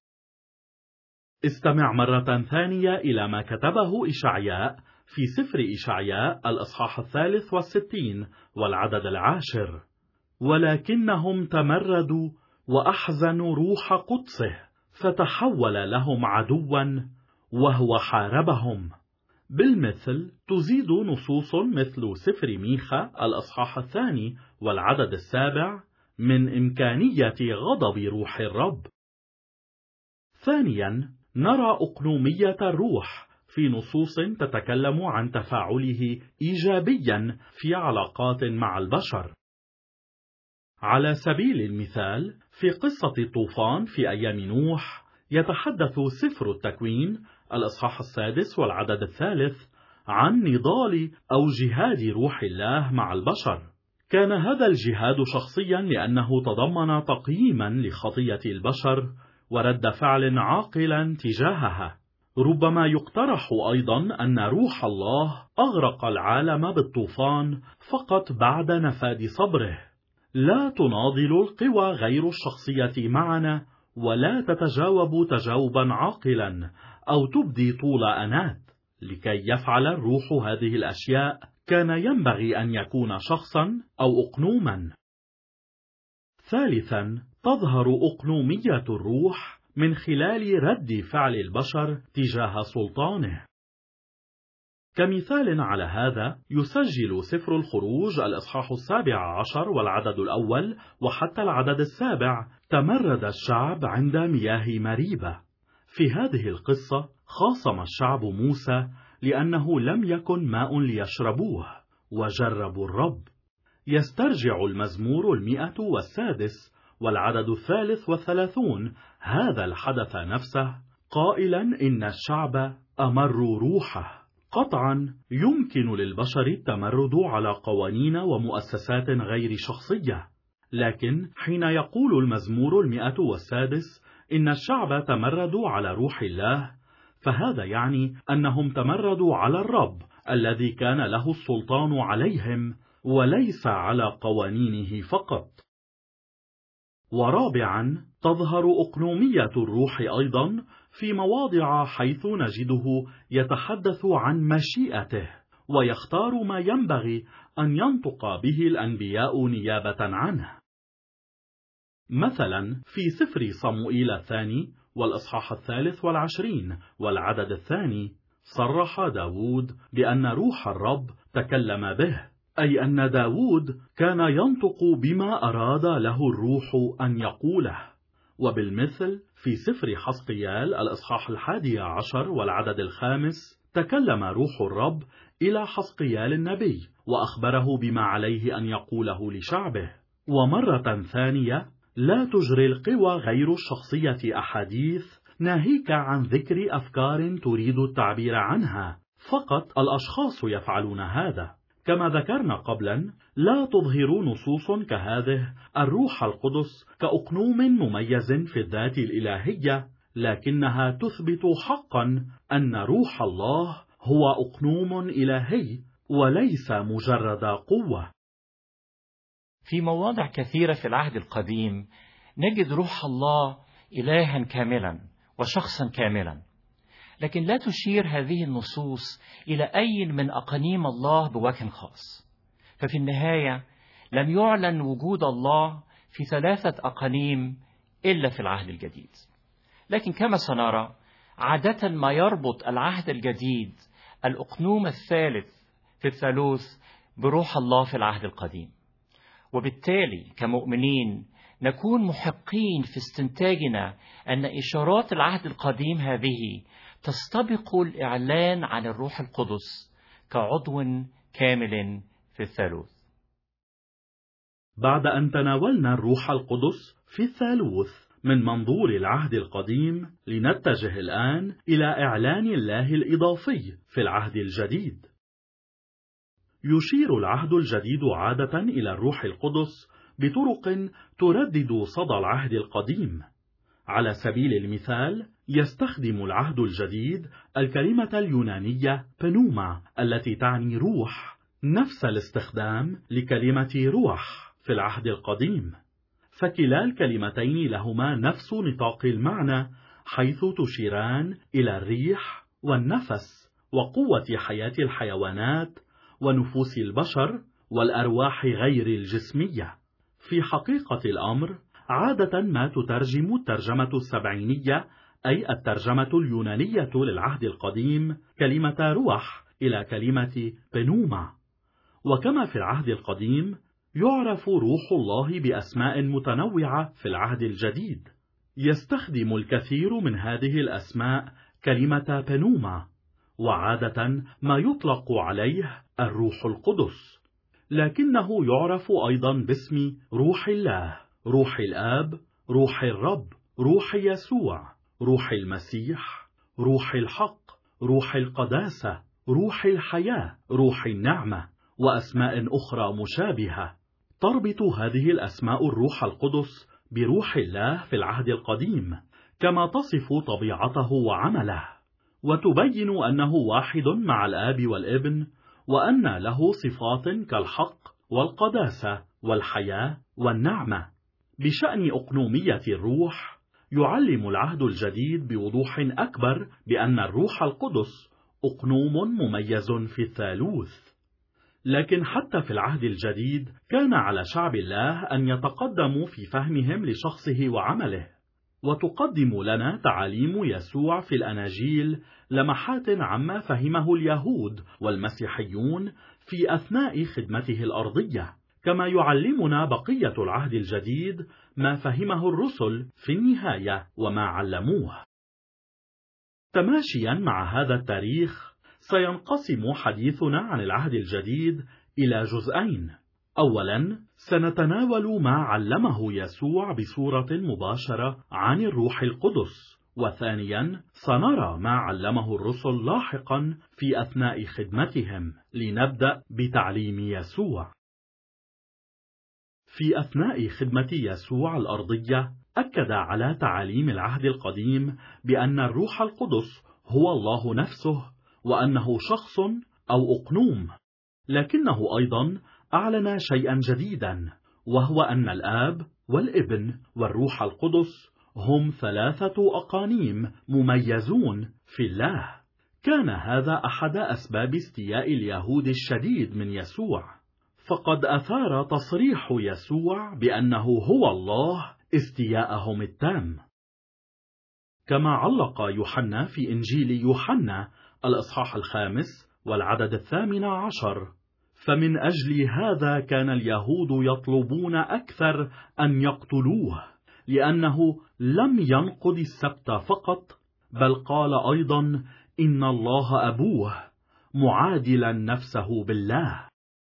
استمع مرة ثانية إلى ما كتبه إشعياء في سفر إشعياء الإصحاح 63 والعدد 10: ولكنهم تمردوا وأحزنوا روح قدسه، فتحول لهم عدوا وهو حاربهم. بالمثل تزيد نصوص مثل سفر ميخا الإصحاح 2 والعدد 7 من إمكانية غضب روح الرب. ثانيا نرى أقنومية الروح في نصوص تتكلم عن تفاعله إيجابيا في علاقات مع البشر. على سبيل المثال في قصة الطوفان في أيام نوح يتحدث سفر التكوين الإصحاح 6 والعدد 3 عن نضال أو جهاد روح الله مع البشر. كان هذا الجهاد شخصيا لأنه تضمن تقييما لخطية البشر ورد فعل عاقلا تجاهها. ربما يقترح أيضا أن روح الله أغرق العالم بالطوفان فقط بعد نفاذ صبره. لا تناضل القوى غير الشخصية معنا، ولا تتجاوب تجاوبا عاقلا أو تبدي طول أنات. لكي يفعل الروح هذه الأشياء كان ينبغي أن يكون شخصا أو أقنوما. ثالثا، تظهر أقنومية الروح من خلال رد فعل البشر تجاه سلطانه. كمثال على هذا يسجل سفر الخروج الإصحاح 17 والعدد 1 وحتى العدد 7 تمرد الشعب عند مياه مريبة. في هذه القصة خاصم الشعب موسى لأنه لم يكن ماء ليشربوه وجربوا الرب. يسترجع المزمور 106 والعدد 33 هذا الحدث نفسه قائلا إن الشعب أمروا روحه. قطعا يمكن للبشر التمرد على قوانين ومؤسسات غير شخصية، لكن حين يقول المزمور 106 إن الشعب تمردوا على روح الله، فهذا يعني أنهم تمردوا على الرب الذي كان له السلطان عليهم وليس على قوانينه فقط. ورابعا، تظهر أقنومية الروح أيضا في مواضع حيث نجده يتحدث عن مشيئته ويختار ما ينبغي أن ينطق به الأنبياء نيابة عنه. مثلا في سفر صموئيل الثاني والإصحاح 23 والعدد 2 صرح داود بأن روح الرب تكلم به، أي أن داود كان ينطق بما أراد له الروح أن يقوله. وبالمثل في سفر حزقيال الإصحاح 11 والعدد 5 تكلم روح الرب إلى حزقيال النبي وأخبره بما عليه أن يقوله لشعبه. ومرة ثانية لا تجري القوى غير الشخصية أحاديث ناهيك عن ذكر أفكار تريد التعبير عنها، فقط الأشخاص يفعلون هذا. كما ذكرنا قبلا، لا تظهر نصوص كهذه الروح القدس كأقنوم مميز في الذات الإلهية، لكنها تثبت حقا أن روح الله هو أقنوم إلهي وليس مجرد قوة. في مواضع كثيرة في العهد القديم نجد روح الله إلها كاملا وشخصا كاملا، لكن لا تشير هذه النصوص إلى أي من أقانيم الله بوجه خاص. ففي النهاية لم يعلن وجود الله في 3 أقانيم إلا في العهد الجديد. لكن كما سنرى، عادة ما يربط العهد الجديد الأقنوم الثالث في الثالوث بروح الله في العهد القديم، وبالتالي كمؤمنين نكون محقين في استنتاجنا أن إشارات العهد القديم هذه تستبق الإعلان عن الروح القدس كعضو كامل في الثالوث. بعد أن تناولنا الروح القدس في الثالوث من منظور العهد القديم، لنتجه الآن إلى إعلان الله الإضافي في العهد الجديد. يشير العهد الجديد عادة إلى الروح القدس بطرق تردد صدى العهد القديم. على سبيل المثال، يستخدم العهد الجديد الكلمة اليونانية بنوما التي تعني روح، نفس الاستخدام لكلمة روح في العهد القديم، فكلا الكلمتين لهما نفس نطاق المعنى، حيث تشيران إلى الريح والنفس وقوة حياة الحيوانات ونفوس البشر والأرواح غير الجسمية. في حقيقة الأمر، عادة ما تترجم الترجمة السبعينية أي الترجمة اليونانية للعهد القديم كلمة روح إلى كلمة بنوما. وكما في العهد القديم، يعرف روح الله بأسماء متنوعة في العهد الجديد. يستخدم الكثير من هذه الأسماء كلمة بنوما، وعادة ما يطلق عليه الروح القدس، لكنه يعرف أيضا باسم روح الله، روح الآب، روح الرب، روح يسوع، روح المسيح، روح الحق، روح القداسة، روح الحياة، روح النعمة، وأسماء أخرى مشابهة. تربط هذه الأسماء الروح القدس بروح الله في العهد القديم، كما تصف طبيعته وعمله، وتبين أنه واحد مع الآب والابن، وأن له صفات كالحق والقداسة والحياة والنعمة. بشأن أقنومية الروح، يعلم العهد الجديد بوضوح أكبر بأن الروح القدس أقنوم مميز في الثالوث. لكن حتى في العهد الجديد كان على شعب الله أن يتقدموا في فهمهم لشخصه وعمله، وتقدم لنا تعاليم يسوع في الأناجيل لمحات عما فهمه اليهود والمسيحيون في أثناء خدمته الأرضية، كما يعلمنا بقية العهد الجديد ما فهمه الرسل في النهاية وما علموه. تماشيا مع هذا التاريخ، سينقسم حديثنا عن العهد الجديد إلى جزئين. أولا، سنتناول ما علمه يسوع بصورة مباشرة عن الروح القدس، وثانيا سنرى ما علمه الرسل لاحقا في أثناء خدمتهم. لنبدأ بتعليم يسوع. في أثناء خدمة يسوع الأرضية، أكد على تعاليم العهد القديم بأن الروح القدس هو الله نفسه، وأنه شخص أو أقنوم. لكنه أيضا أعلن شيئا جديدا، وهو أن الآب والابن والروح القدس هم ثلاثة أقانيم مميزون في الله. كان هذا أحد أسباب استياء اليهود الشديد من يسوع، فقد أثار تصريح يسوع بأنه هو الله استياءهم التام. كما علق يوحنا في إنجيل يوحنا الإصحاح 5 والعدد 18: فمن أجل هذا كان اليهود يطلبون أكثر أن يقتلوه، لأنه لم ينقض السبت فقط، بل قال أيضا إن الله أبوه، معادلا نفسه بالله.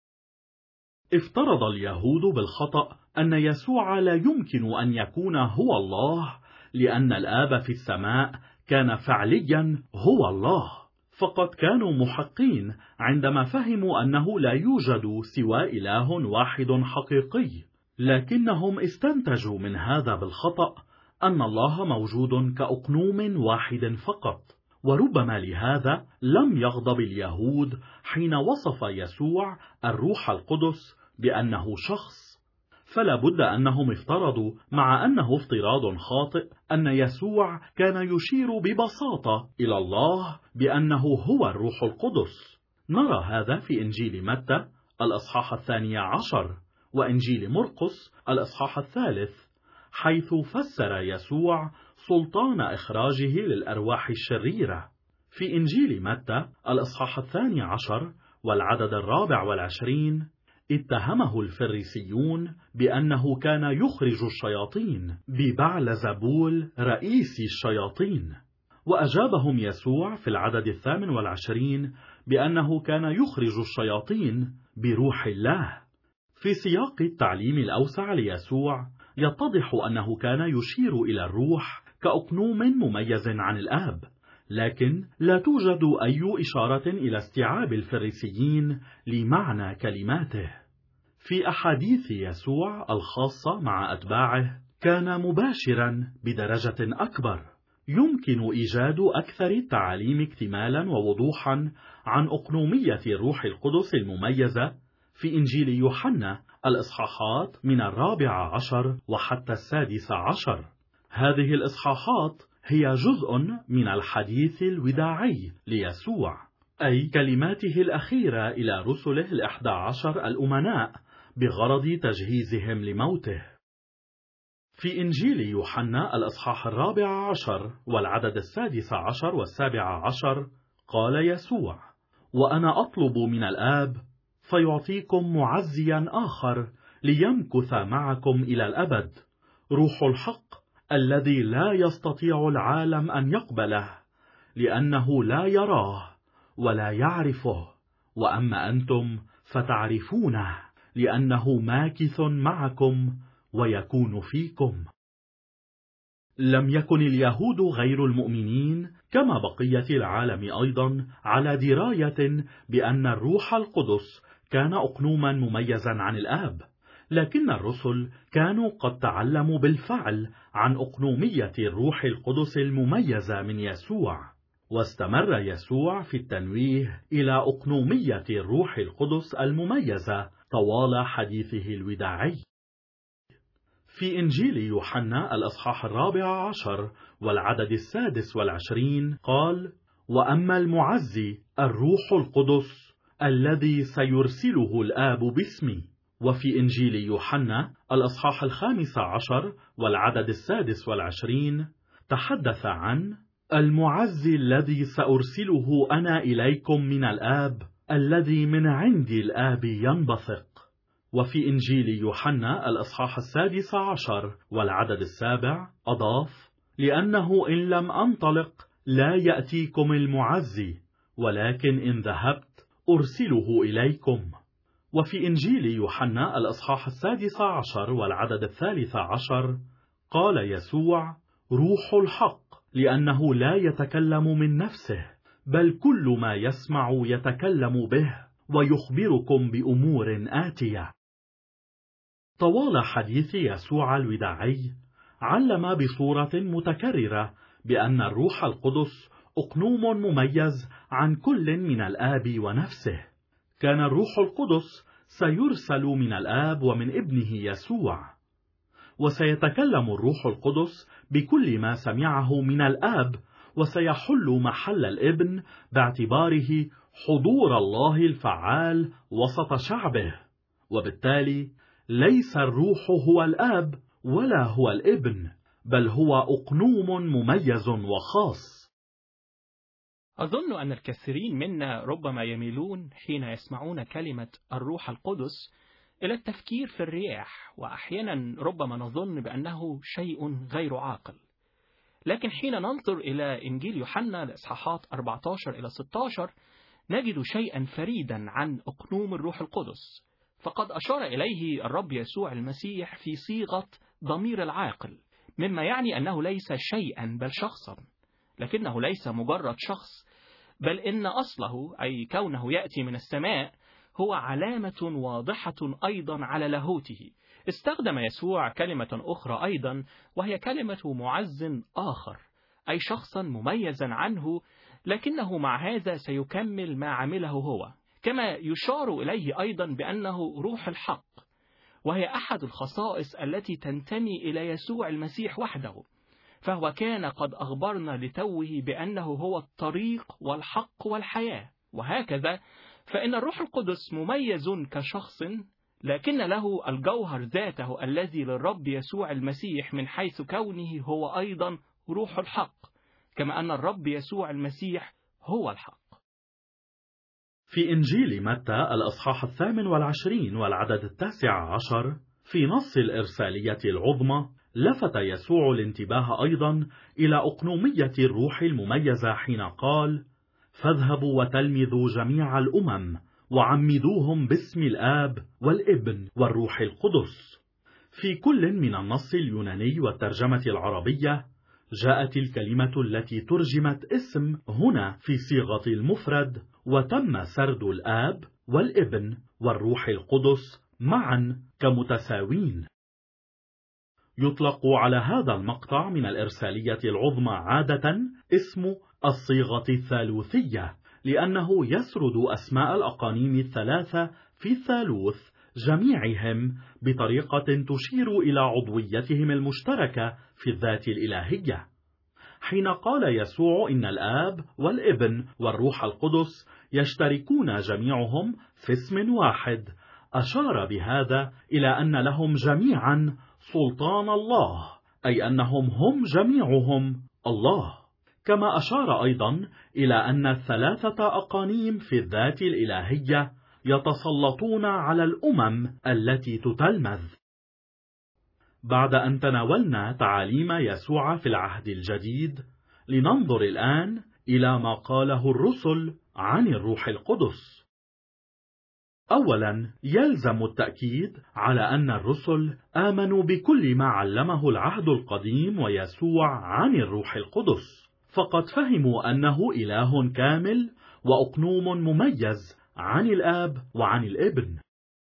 افترض اليهود بالخطأ أن يسوع لا يمكن أن يكون هو الله، لأن الآب في السماء كان فعليا هو الله. فقد كانوا محقين عندما فهموا أنه لا يوجد سوى إله واحد حقيقي، لكنهم استنتجوا من هذا بالخطأ أن الله موجود كأقنوم واحد فقط. وربما لهذا لم يغضب اليهود حين وصف يسوع الروح القدس بأنه شخص. فلا بد أنهم افترضوا، مع أنه افتراض خاطئ، أن يسوع كان يشير ببساطة إلى الله بأنه هو الروح القدس. نرى هذا في إنجيل متى الإصحاح 12 وإنجيل مرقس الإصحاح 3، حيث فسر يسوع سلطان إخراجه للأرواح الشريرة. في إنجيل متى الإصحاح 12 والعدد 24 اتهمه الفريسيون بأنه كان يخرج الشياطين ببعلزبول رئيس الشياطين، وأجابهم يسوع في العدد 28 بأنه كان يخرج الشياطين بروح الله. في سياق التعليم الأوسع ليسوع يتضح أنه كان يشير إلى الروح كأقنوم مميز عن الآب، لكن لا توجد أي إشارة إلى استيعاب الفريسيين لمعنى كلماته. في أحاديث يسوع الخاصة مع أتباعه كان مباشرا بدرجة أكبر. يمكن إيجاد أكثر التعاليم اكتمالا ووضوحا عن أقنومية الروح القدس المميزة في إنجيل يوحنا الإصحاحات من 14 وحتى 16. هذه الإصحاحات هي جزء من الحديث الوداعي ليسوع، أي كلماته الأخيرة إلى رسله 11 الأمناء بغرض تجهيزهم لموته. في إنجيل يوحنا الإصحاح 14 والعدد 16 و17 قال يسوع: وأنا أطلب من الآب فيعطيكم معزيا آخر ليمكث معكم إلى الأبد، روح الحق الذي لا يستطيع العالم أن يقبله، لأنه لا يراه ولا يعرفه، وأما أنتم فتعرفونه، لأنه ماكث معكم ويكون فيكم. لم يكن اليهود غير المؤمنين كما بقية العالم أيضا على دراية بأن الروح القدس كان أقنوما مميزا عن الآب، لكن الرسل كانوا قد تعلموا بالفعل عن أقنومية الروح القدس المميزة من يسوع، واستمر يسوع في التنويه إلى أقنومية الروح القدس المميزة طوال حديثه الوداعي. في إنجيل يوحنا الأصحاح 14 والعدد 26 قال: وأما المعزي الروح القدس الذي سيرسله الآب باسمي. وفي إنجيل يوحنا الأصحاح 15 والعدد 26 تحدث عن المعزي الذي سأرسله أنا إليكم من الآب الذي من عندي الآب ينبثق. وفي إنجيل يوحنا الأصحاح 16 والعدد 7 أضاف: لأنه إن لم أنطلق لا يأتيكم المعزي، ولكن إن ذهبت أرسله إليكم. وفي إنجيل يوحنا الأصحاح 16 والعدد 13 قال يسوع: روح الحق، لأنه لا يتكلم من نفسه، بل كل ما يسمع يتكلم به، ويخبركم بأمور آتية. طوال حديث يسوع الوداعي علم بصورة متكررة بأن الروح القدس أقنوم مميز عن كل من الآب ونفسه. كان الروح القدس سيرسل من الآب ومن ابنه يسوع، وسيتكلم الروح القدس بكل ما سمعه من الآب، وسيحل محل الابن باعتباره حضور الله الفعال وسط شعبه، وبالتالي ليس الروح هو الآب ولا هو الابن، بل هو أقنوم مميز وخاص. أظن أن الكثيرين منا ربما يميلون حين يسمعون كلمة الروح القدس إلى التفكير في الرياح، وأحيانا ربما نظن بأنه شيء غير عاقل. لكن حين ننظر إلى إنجيل يوحنا الإصحاحات 14 إلى 16 نجد شيئا فريدا عن أقنوم الروح القدس، فقد أشار إليه الرب يسوع المسيح في صيغة ضمير العاقل، مما يعني أنه ليس شيئا بل شخصا، لكنه ليس مجرد شخص، بل إن أصله أي كونه يأتي من السماء هو علامة واضحة أيضا على لاهوته. استخدم يسوع كلمة أخرى أيضا، وهي كلمة معز آخر، أي شخصا مميزا عنه، لكنه مع هذا سيكمل ما عمله هو. كما يشار إليه أيضا بأنه روح الحق، وهي أحد الخصائص التي تنتمي إلى يسوع المسيح وحده، فهو كان قد أخبرنا لتوه بأنه هو الطريق والحق والحياة. وهكذا فإن الروح القدس مميز كشخص، لكن له الجوهر ذاته الذي للرب يسوع المسيح، من حيث كونه هو أيضا روح الحق، كما أن الرب يسوع المسيح هو الحق. في إنجيل متى الأصحاح 28 والعدد 19 في نص الإرسالية العظمى لفت يسوع الانتباه أيضا إلى أقنومية الروح المميزة حين قال: فاذهبوا وتلمذوا جميع الأمم وعمدوهم باسم الآب والابن والروح القدس. في كل من النص اليوناني والترجمة العربية جاءت الكلمة التي ترجمت اسم هنا في صيغة المفرد، وتم سرد الآب والابن والروح القدس معا كمتساوين. يطلق على هذا المقطع من الإرسالية العظمى عادة اسم الصيغة الثالوثية، لأنه يسرد أسماء الأقانيم الثلاثة في الثالوث جميعهم بطريقة تشير إلى عضويتهم المشتركة في الذات الإلهية. حين قال يسوع إن الآب والابن والروح القدس يشتركون جميعهم في اسم واحد، أشار بهذا إلى أن لهم جميعا سلطان الله، أي أنهم هم جميعهم الله. كما أشار أيضا إلى أن الثلاثة أقانيم في الذات الإلهية يتسلطون على الأمم التي تتلمذ. بعد أن تناولنا تعاليم يسوع في العهد الجديد، لننظر الآن إلى ما قاله الرسل عن الروح القدس. أولا، يلزم التأكيد على أن الرسل آمنوا بكل ما علمه العهد القديم ويسوع عن الروح القدس، فقد فهموا أنه إله كامل وأقنوم مميز عن الآب وعن الابن.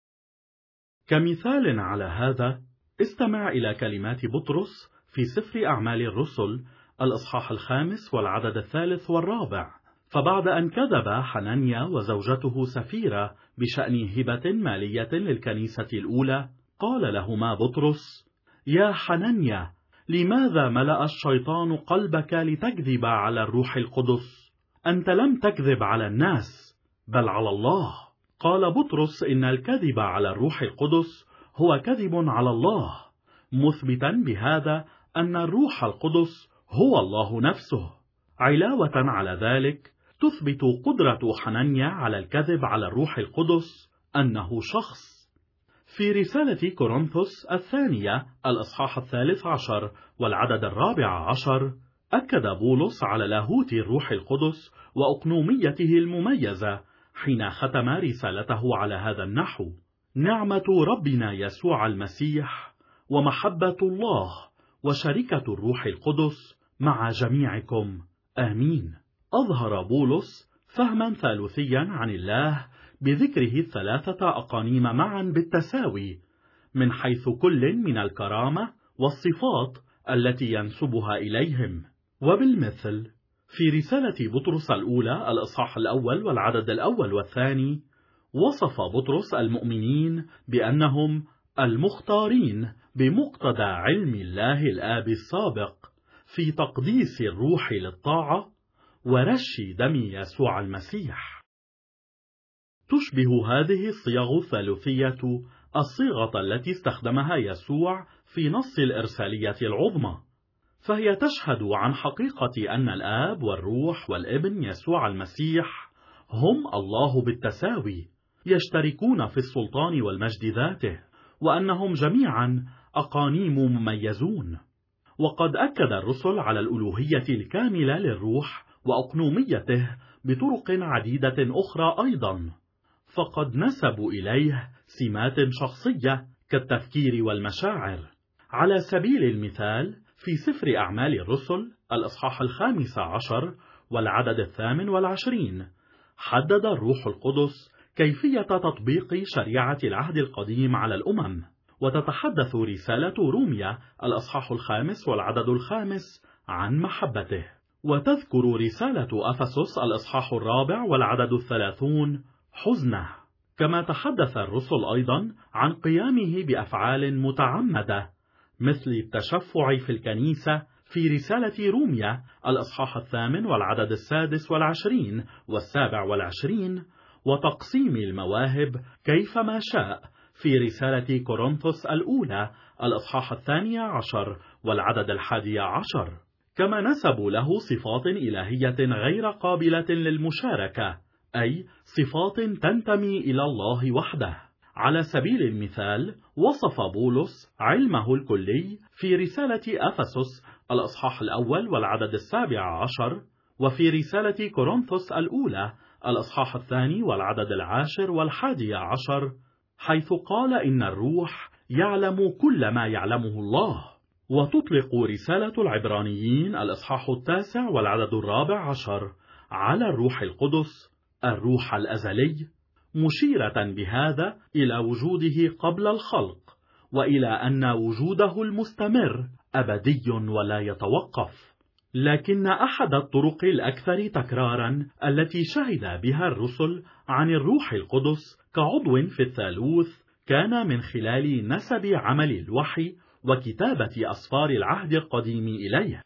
كمثال على هذا، استمع إلى كلمات بطرس في سفر أعمال الرسل الإصحاح 5 والعدد 3 و4. فبعد أن كذب حنانيا وزوجته سفيرة بشأن هبة مالية للكنيسة الأولى، قال لهما بطرس: يا حنانيا، لماذا ملأ الشيطان قلبك لتكذب على الروح القدس؟ أنت لم تكذب على الناس بل على الله. قال بطرس إن الكذب على الروح القدس هو كذب على الله، مثبتا بهذا أن الروح القدس هو الله نفسه. علاوة على ذلك، تثبت قدرة حنانيا على الكذب على الروح القدس أنه شخص. في رسالة كورنثوس الثانية الإصحاح 13 والعدد 14 أكد بولس على لاهوت الروح القدس وأقنوميته المميزة حين ختم رسالته على هذا النحو: نعمة ربنا يسوع المسيح ومحبة الله وشركة الروح القدس مع جميعكم، آمين. أظهر بولس فهما ثالوثيا عن الله بذكره الثلاثة أقانيم معا بالتساوي، من حيث كل من الكرامة والصفات التي ينسبها إليهم. وبالمثل، في رسالة بطرس الأولى الإصحاح 1 والعدد 1 والثاني، وصف بطرس المؤمنين بأنهم المختارين بمقتضى علم الله الآب السابق في تقديس الروح للطاعة ورش دم يسوع المسيح. تشبه هذه الصيغ الثالوثية الصيغة التي استخدمها يسوع في نص الإرسالية العظمى، فهي تشهد عن حقيقة أن الآب والروح والابن يسوع المسيح هم الله بالتساوي، يشتركون في السلطان والمجد ذاته، وأنهم جميعا أقانيم مميزون. وقد أكد الرسل على الألوهية الكاملة للروح وأقنوميته بطرق عديدة أخرى أيضا، فقد نسبوا إليه سمات شخصية كالتفكير والمشاعر. على سبيل المثال، في سفر أعمال الرسل الإصحاح 15 والعدد 28 حدد الروح القدس كيفية تطبيق شريعة العهد القديم على الأمم. وتتحدث رسالة روميا الإصحاح 5 والعدد 5 عن محبته. وتذكر رسالة أفسس الإصحاح 4 والعدد 30 حزنه. كما تحدث الرسل أيضا عن قيامه بأفعال متعمدة مثل التشفع في الكنيسة في رسالة روميا الإصحاح 8 والعدد 26 و27، وتقسيم المواهب كيفما شاء في رسالة كورنثوس الأولى الإصحاح 12 والعدد 11. كما نسبوا له صفات إلهية غير قابلة للمشاركة، أي صفات تنتمي إلى الله وحده. على سبيل المثال، وصف بولس علمه الكلي في رسالة أفسس الإصحاح 1 والعدد 17، وفي رسالة كورنثوس الأولى الإصحاح 2 والعدد 10 و11، حيث قال إن الروح يعلم كل ما يعلمه الله. وتطلق رسالة العبرانيين الإصحاح 9 والعدد 14 على الروح القدس الروح الأزلي، مشيرة بهذا إلى وجوده قبل الخلق، وإلى أن وجوده المستمر أبدي ولا يتوقف. لكن أحد الطرق الأكثر تكرارا التي شهد بها الرسل عن الروح القدس كعضو في الثالوث كان من خلال نسب عمل الوحي وكتابة أسفار العهد القديم إليه.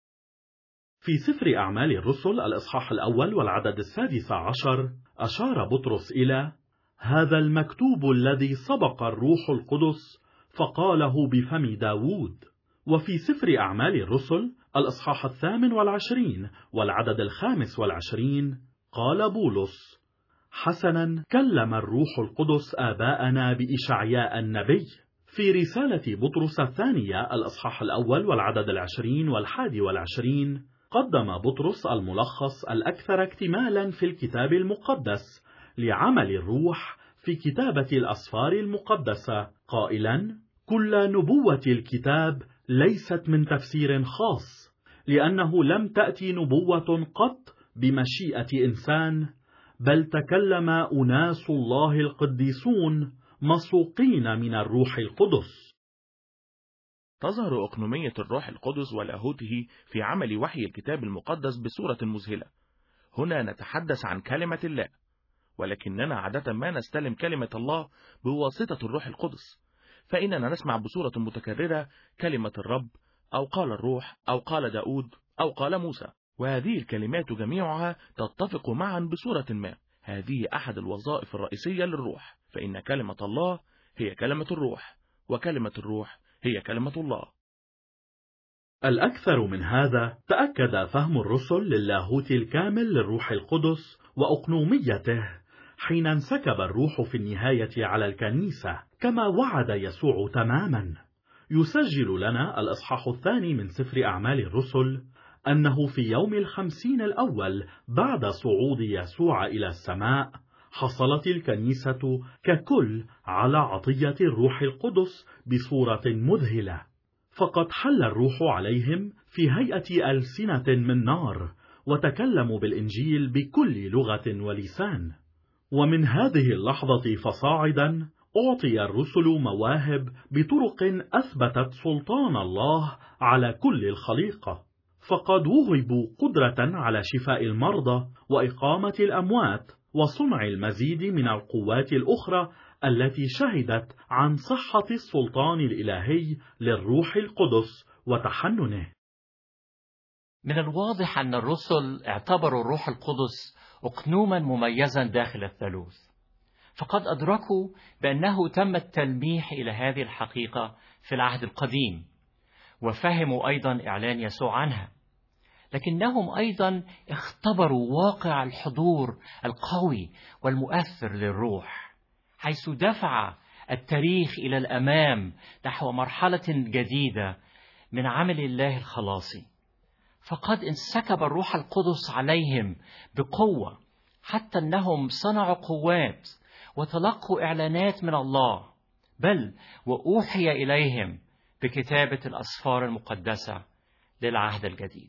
في سفر أعمال الرسل الإصحاح 1 والعدد 16 أشار بطرس إلى هذا المكتوب الذي سبق الروح القدس فقاله بفم داود. وفي سفر أعمال الرسل الإصحاح 28 والعدد 25 قال بولس: حسنا، كلم الروح القدس آباءنا بإشعياء النبي. في رسالة بطرس الثانية الإصحاح 1 والعدد 20 و21 قدم بطرس الملخص الأكثر اكتمالا في الكتاب المقدس لعمل الروح في كتابة الأسفار المقدسة قائلا: كل نبوة الكتاب ليست من تفسير خاص، لأنه لم تأتي نبوة قط بمشيئة إنسان، بل تكلم أناس الله القديسون مسوقين من الروح القدس. تظهر أقنومية الروح القدس ولاهوته في عمل وحي الكتاب المقدس بصورة مذهلة. هنا نتحدث عن كلمة الله، ولكننا عادة ما نستلم كلمة الله بواسطة الروح القدس، فإننا نسمع بصورة متكررة كلمة الرب، أو قال الروح، أو قال داود، أو قال موسى، وهذه الكلمات جميعها تتفق معا بصورة ما. هذه أحد الوظائف الرئيسية للروح، فإن كلمة الله هي كلمة الروح، وكلمة الروح هي كلمة الله. الأكثر من هذا، تأكد فهم الرسل للاهوت الكامل للروح القدس وأقنوميته حين انسكب الروح في النهاية على الكنيسة، كما وعد يسوع تماما. يسجل لنا الإصحاح 2 من سفر أعمال الرسل أنه في يوم 50 الأول بعد صعود يسوع إلى السماء، حصلت الكنيسة ككل على عطية الروح القدس بصورة مذهلة، فقد حل الروح عليهم في هيئة ألسنة من نار، وتكلموا بالإنجيل بكل لغة ولسان. ومن هذه اللحظة فصاعدا أعطي الرسل مواهب بطرق أثبتت سلطان الله على كل الخليقة، فقد وهبوا قدرة على شفاء المرضى وإقامة الأموات وصنع المزيد من القوات الأخرى التي شهدت عن صحة السلطان الإلهي للروح القدس وتحننه. من الواضح أن الرسل اعتبروا الروح القدس أقنوما مميزا داخل الثالوث، فقد أدركوا بأنه تم التلميح إلى هذه الحقيقة في العهد القديم، وفهموا أيضا إعلان يسوع عنها، لكنهم أيضا اختبروا واقع الحضور القوي والمؤثر للروح، حيث دفع التاريخ إلى الأمام نحو مرحلة جديدة من عمل الله الخلاصي. فقد انسكب الروح القدس عليهم بقوة، حتى أنهم صنعوا قوات وتلقوا إعلانات من الله، بل وأوحي إليهم بكتابة الأسفار المقدسة للعهد الجديد.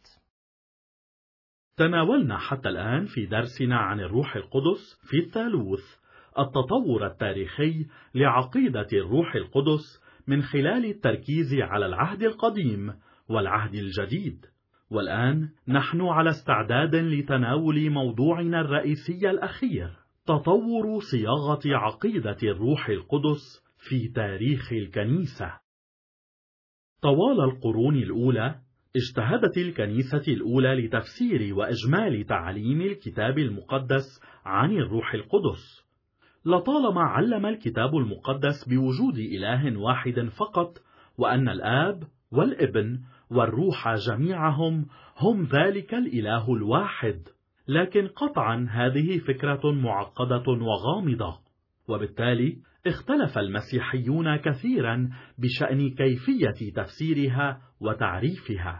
تناولنا حتى الآن في درسنا عن الروح القدس في الثالوث التطور التاريخي لعقيدة الروح القدس من خلال التركيز على العهد القديم والعهد الجديد. والآن نحن على استعداد لتناول موضوعنا الرئيسي الأخير، تطور صياغة عقيدة الروح القدس في تاريخ الكنيسة. طوال القرون الأولى اجتهدت الكنيسة الأولى لتفسير وإجمال تعاليم الكتاب المقدس عن الروح القدس. لطالما علم الكتاب المقدس بوجود إله واحد فقط، وأن الآب والابن والروح جميعهم هم ذلك الإله الواحد، لكن قطعا هذه فكرة معقدة وغامضة، وبالتالي اختلف المسيحيون كثيرا بشأن كيفية تفسيرها وتعريفها.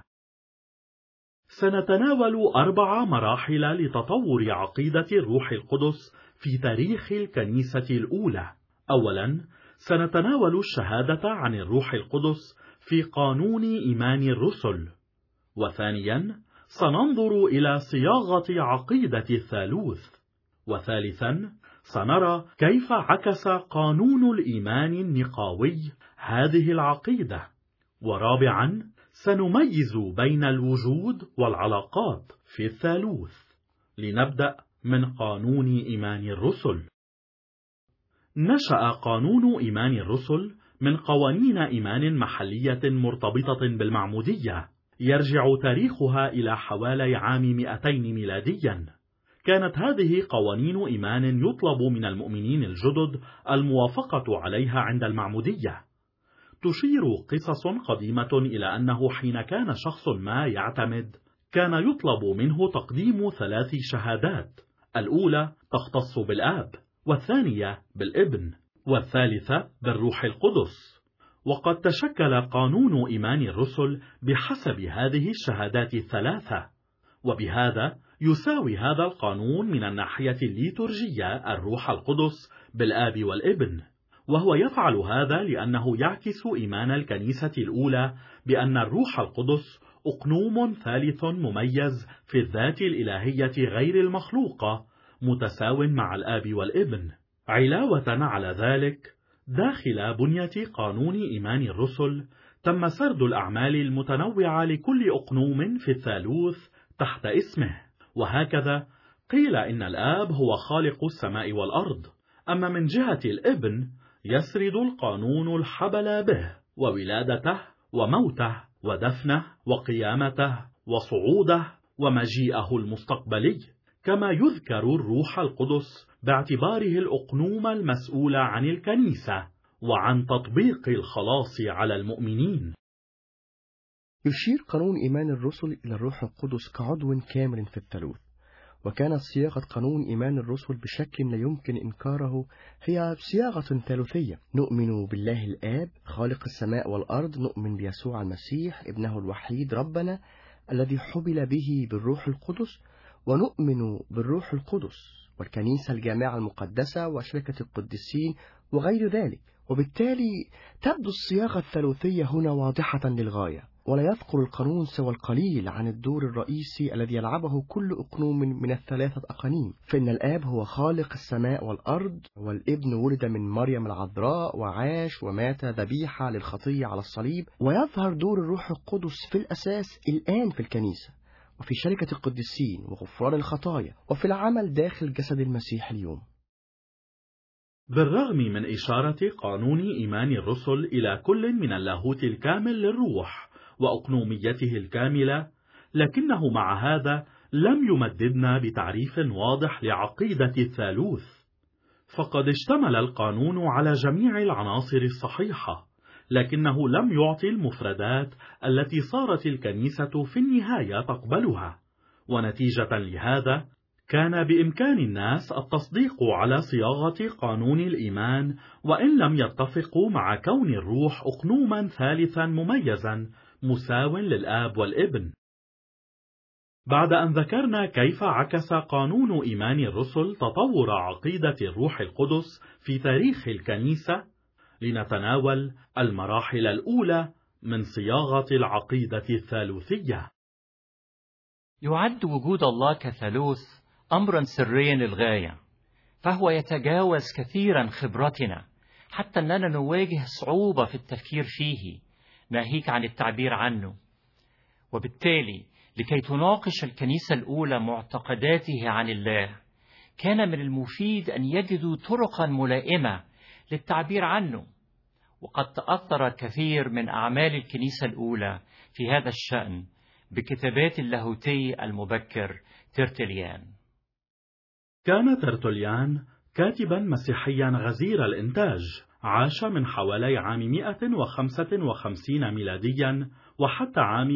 سنتناول 4 مراحل لتطور عقيدة الروح القدس في تاريخ الكنيسة الأولى. أولا، سنتناول الشهادة عن الروح القدس في قانون إيمان الرسل. وثانيا، سننظر إلى صياغة عقيدة الثالوث. وثالثا، سنرى كيف عكس قانون الإيمان النقاوي هذه العقيدة. ورابعا، سنميز بين الوجود والعلاقات في الثالوث. لنبدأ من قانون إيمان الرسل. نشأ قانون إيمان الرسل من قوانين إيمان محلية مرتبطة بالمعمودية، يرجع تاريخها إلى حوالي عام 200 ميلاديا. كانت هذه قوانين إيمان يطلب من المؤمنين الجدد الموافقة عليها عند المعمودية. تشير قصص قديمة إلى أنه حين كان شخص ما يعتمد، كان يطلب منه تقديم 3 شهادات، الأولى تختص بالآب، والثانية بالابن، والثالثة بالروح القدس. وقد تشكل قانون إيمان الرسل بحسب هذه الشهادات ال3، وبهذا يساوي هذا القانون من الناحية الليتورجية الروح القدس بالآب والابن، وهو يفعل هذا لأنه يعكس إيمان الكنيسة الأولى بأن الروح القدس أقنوم ثالث مميز في الذات الإلهية غير المخلوقة، متساو مع الآب والابن. علاوة على ذلك، داخل بنية قانون إيمان الرسل تم سرد الأعمال المتنوعة لكل أقنوم في الثالوث تحت اسمه، وهكذا قيل إن الآب هو خالق السماء والأرض، أما من جهة الابن يسرد القانون الحبل به وولادته وموته ودفنه وقيامته وصعوده ومجيئه المستقبلي، كما يذكر الروح القدس باعتباره الأقنوم المسؤول عن الكنيسة وعن تطبيق الخلاص على المؤمنين. يشير قانون إيمان الرسل إلى الروح القدس كعضو كامل في الثالوث، وكانت صياغة قانون إيمان الرسل بشكل لا يمكن إنكاره هي صياغة ثالوثية. نؤمن بالله الآب خالق السماء والأرض، نؤمن بيسوع المسيح ابنه الوحيد ربنا الذي حبل به بالروح القدس، ونؤمن بالروح القدس والكنيسة الجامعة المقدسة وشركة القديسين وغير ذلك. وبالتالي تبدو الصياغة الثالوثية هنا واضحة للغاية، ولا يذكر القانون سوى القليل عن الدور الرئيسي الذي يلعبه كل أقنوم من الثلاثة أقانيم، فإن الآب هو خالق السماء والأرض، والابن ولد من مريم العذراء وعاش ومات ذبيحة للخطية على الصليب، ويظهر دور الروح القدس في الأساس الآن في الكنيسة وفي شركة القديسين وغفران الخطايا وفي العمل داخل جسد المسيح اليوم. بالرغم من إشارة قانون إيمان الرسل إلى كل من اللاهوت الكامل للروح وأقنوميته الكاملة، لكنه مع هذا لم يمددنا بتعريف واضح لعقيدة الثالوث، فقد اشتمل القانون على جميع العناصر الصحيحة، لكنه لم يعطي المفردات التي صارت الكنيسة في النهاية تقبلها، ونتيجة لهذا كان بإمكان الناس التصديق على صياغة قانون الإيمان وإن لم يتفقوا مع كون الروح أقنوما ثالثا مميزا مساو للآب والابن. بعد أن ذكرنا كيف عكس قانون إيمان الرسل تطور عقيدة الروح القدس في تاريخ الكنيسة، لنتناول المراحل الأولى من صياغة العقيدة الثالوثية. يعد وجود الله كثالوث أمرا سريا للغاية، فهو يتجاوز كثيرا خبرتنا حتى أننا نواجه صعوبة في التفكير فيه ناهيك عن التعبير عنه. وبالتالي لكي تناقش الكنيسة الأولى معتقداته عن الله، كان من المفيد أن يجدوا طرقا ملائمة للتعبير عنه، وقد تأثر كثير من أعمال الكنيسة الأولى في هذا الشأن بكتابات اللاهوتي المبكر ترتليان. كان ترتليان كاتبا مسيحيا غزير الإنتاج، عاش من حوالي عام 155 ميلاديا وحتى عام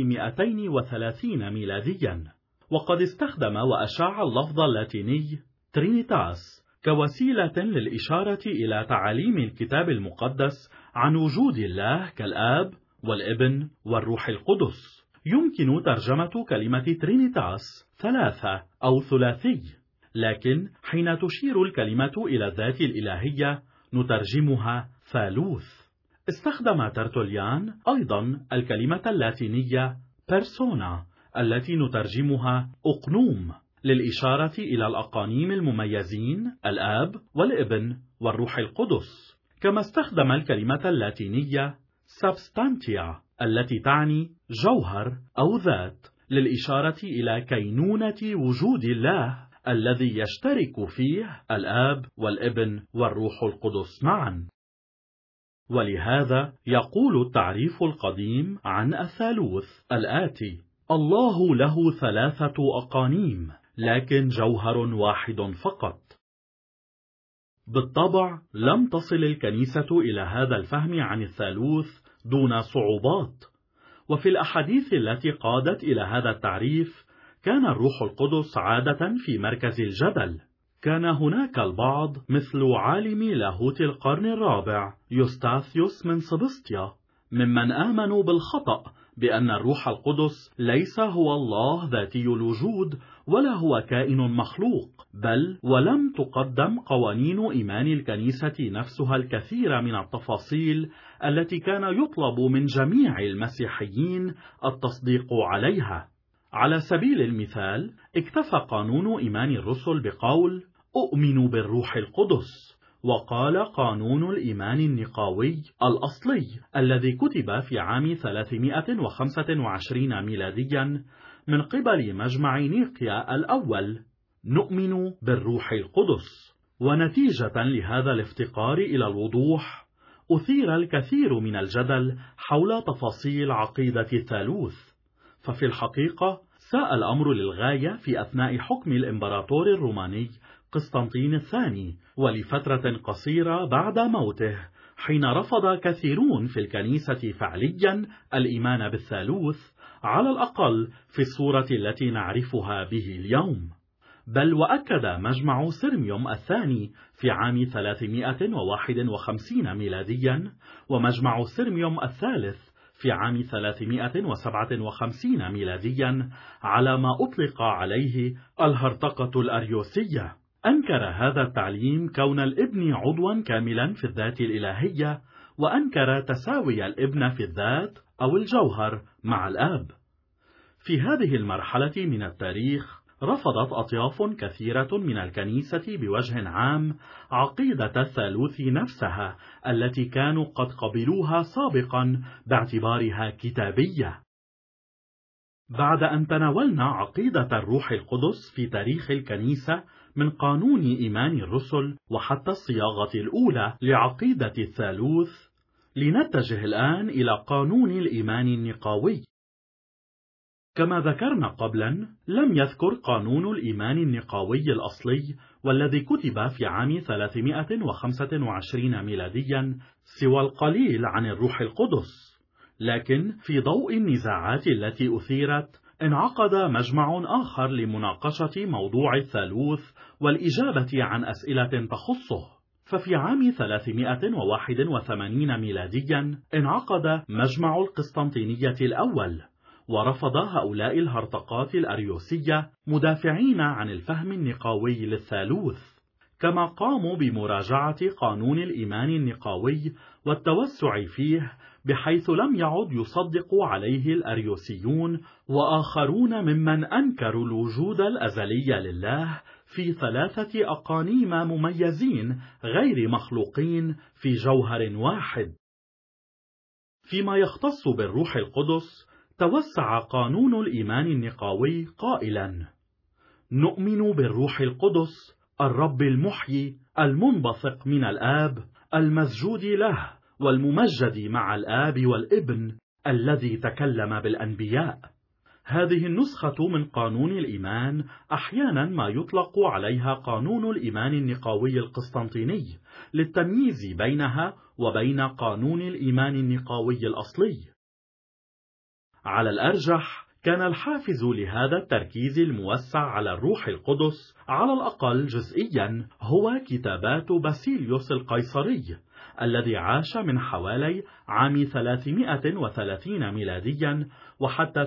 230 ميلاديا، وقد استخدم وأشاع اللفظ اللاتيني ترينيتاس كوسيلة للإشارة إلى تعاليم الكتاب المقدس عن وجود الله كالآب والابن والروح القدس. يمكن ترجمة كلمة ترينيتاس ثلاثة أو ثلاثي، لكن حين تشير الكلمة إلى الذات الإلهية نترجمها ثالوث. استخدم ترتليان أيضا الكلمة اللاتينية بيرسونا التي نترجمها أقنوم للإشارة إلى الأقانيم المميزين الآب والابن والروح القدس، كما استخدم الكلمة اللاتينية سبستانتيا التي تعني جوهر أو ذات للإشارة إلى كينونة وجود الله الذي يشترك فيه الآب والابن والروح القدس معا. ولهذا يقول التعريف القديم عن الثالوث الآتي: الله له ثلاثة أقانيم لكن جوهر واحد فقط. بالطبع لم تصل الكنيسة إلى هذا الفهم عن الثالوث دون صعوبات، وفي الأحاديث التي قادت إلى هذا التعريف كان الروح القدس عادة في مركز الجدل. كان هناك البعض مثل عالم لاهوت القرن الرابع يوستاثيوس من سبسطيا ممن آمنوا بالخطأ بأن الروح القدس ليس هو الله ذاتي الوجود، ولا هو كائن مخلوق، بل ولم تقدم قوانين إيمان الكنيسة نفسها الكثير من التفاصيل التي كان يطلب من جميع المسيحيين التصديق عليها. على سبيل المثال، اكتفى قانون إيمان الرسل بقول أؤمن بالروح القدس، وقال قانون الإيمان النقاوي الأصلي الذي كتب في عام 325 ميلاديا من قبل مجمع نيقيا الأول نؤمن بالروح القدس. ونتيجة لهذا الافتقار إلى الوضوح أثير الكثير من الجدل حول تفاصيل عقيدة الثالوث. ففي الحقيقة ساء الأمر للغاية في أثناء حكم الإمبراطور الروماني قسطنطين الثاني، ولفترة قصيرة بعد موته، حين رفض كثيرون في الكنيسة فعليا الإيمان بالثالوث، على الأقل في الصورة التي نعرفها به اليوم. بل وأكد مجمع سرميوم الثاني في عام 351 ميلاديا، ومجمع سرميوم الثالث في عام 357 ميلاديا على ما أطلق عليه الهرطقة الأريوسية. أنكر هذا التعليم كون الابن عضوا كاملا في الذات الإلهية، وأنكر تساوي الابن في الذات أو الجوهر مع الآب. في هذه المرحلة من التاريخ رفضت أطياف كثيرة من الكنيسة بوجه عام عقيدة الثالوث نفسها التي كانوا قد قبلوها سابقا باعتبارها كتابية. بعد أن تناولنا عقيدة الروح القدس في تاريخ الكنيسة من قانون إيمان الرسل وحتى الصياغة الأولى لعقيدة الثالوث، لنتجه الآن إلى قانون الإيمان النقاوي. كما ذكرنا قبلا، لم يذكر قانون الإيمان النقاوي الأصلي والذي كتب في عام 325 ميلاديا سوى القليل عن الروح القدس، لكن في ضوء النزاعات التي أثيرت انعقد مجمع آخر لمناقشة موضوع الثالوث والإجابة عن أسئلة تخصه. ففي عام 381 ميلاديا انعقد مجمع القسطنطينية الأول، ورفض هؤلاء الهرطقات الأريوسية مدافعين عن الفهم النقاوي للثالوث، كما قاموا بمراجعة قانون الإيمان النقاوي والتوسع فيه بحيث لم يعد يصدق عليه الأريوسيون وآخرون ممن أنكروا الوجود الأزلي لله في 3 أقانيم مميزين غير مخلوقين في جوهر واحد. فيما يختص بالروح القدس، توسع قانون الإيمان النقاوي قائلا: نؤمن بالروح القدس الرب المحيي المنبثق من الآب المسجود له والممجد مع الآب والابن الذي تكلم بالأنبياء. هذه النسخة من قانون الإيمان أحيانا ما يطلق عليها قانون الإيمان النقاوي القسطنطيني للتمييز بينها وبين قانون الإيمان النقاوي الأصلي. على الأرجح كان الحافز لهذا التركيز الموسع على الروح القدس على الأقل جزئيا هو كتابات باسيليوس القيصري الذي عاش من حوالي عام 330 ميلاديا وحتى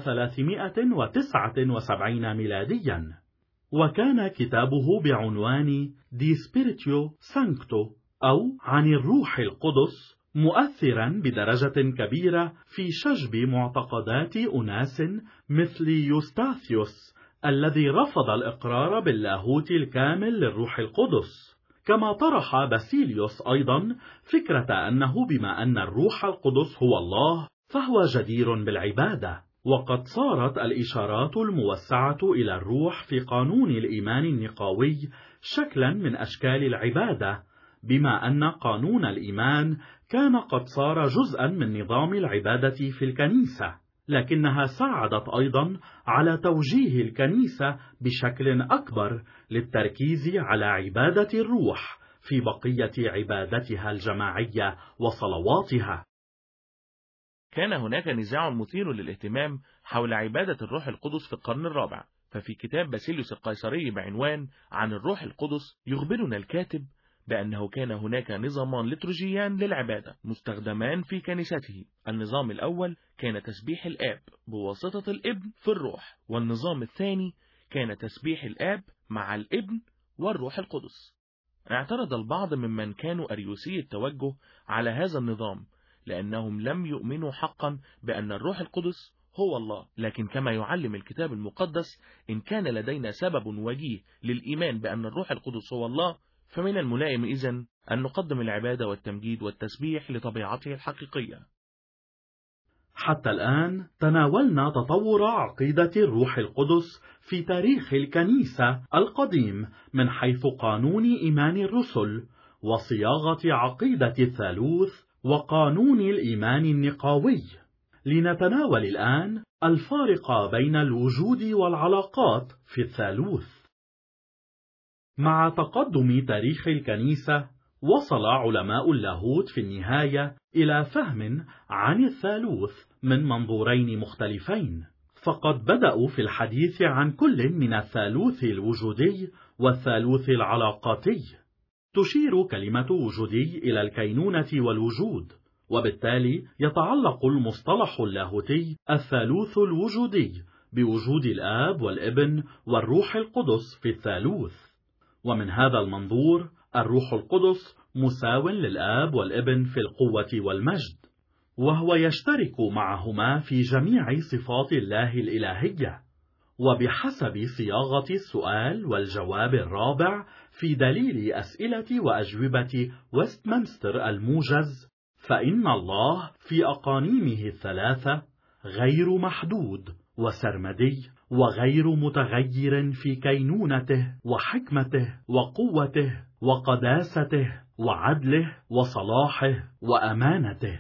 379 ميلاديا، وكان كتابه بعنوان دي سبيريتيو سانكتو أو عن الروح القدس مؤثرا بدرجة كبيرة في شجب معتقدات أناس مثل يوستاثيوس الذي رفض الإقرار باللاهوت الكامل للروح القدس. كما طرح باسيليوس أيضا فكرة أنه بما أن الروح القدس هو الله فهو جدير بالعبادة. وقد صارت الإشارات الموسعة إلى الروح في قانون الإيمان النقاوي شكلا من أشكال العبادة، بما أن قانون الإيمان كان قد صار جزءا من نظام العبادة في الكنيسة، لكنها ساعدت أيضا على توجيه الكنيسة بشكل أكبر للتركيز على عبادة الروح في بقية عبادتها الجماعية وصلواتها. كان هناك نزاع مثير للاهتمام حول عبادة الروح القدس في القرن الرابع، ففي كتاب باسيليوس القيصري بعنوان عن الروح القدس يخبرنا الكاتب بأنه كان هناك نظامان لترجيان للعبادة مستخدمان في كنيسته. النظام الأول كان تسبيح الآب بواسطة الابن في الروح، والنظام الثاني كان تسبيح الآب مع الابن والروح القدس. اعترض البعض ممن كانوا أريوسي التوجه على هذا النظام، لأنهم لم يؤمنوا حقا بأن الروح القدس هو الله. لكن كما يعلم الكتاب المقدس، إن كان لدينا سبب وجيه للإيمان بأن الروح القدس هو الله، فمن الملائم إذن أن نقدم العبادة والتمجيد والتسبيح لطبيعته الحقيقية. حتى الآن تناولنا تطور عقيدة الروح القدس في تاريخ الكنيسة القديم من حيث قانون إيمان الرسل وصياغة عقيدة الثالوث وقانون الإيمان النقاوي. لنتناول الآن الفارق بين الوجود والعلاقات في الثالوث. مع تقدم تاريخ الكنيسة، وصل علماء اللاهوت في النهاية إلى فهم عن الثالوث من منظورين مختلفين، فقد بدأوا في الحديث عن كل من الثالوث الوجودي والثالوث العلاقاتي. تشير كلمة وجودي إلى الكينونة والوجود، وبالتالي يتعلق المصطلح اللاهوتي الثالوث الوجودي بوجود الآب والابن والروح القدس في الثالوث. ومن هذا المنظور الروح القدس مساو للآب والابن في القوة والمجد، وهو يشترك معهما في جميع صفات الله الإلهية. وبحسب صياغة السؤال والجواب الرابع في دليل أسئلة وأجوبة ويستمنستر الموجز، فإن الله في أقانيمه الثلاثة غير محدود وسرمدي وغير متغير في كينونته وحكمته وقوته وقداسته وعدله وصلاحه وأمانته.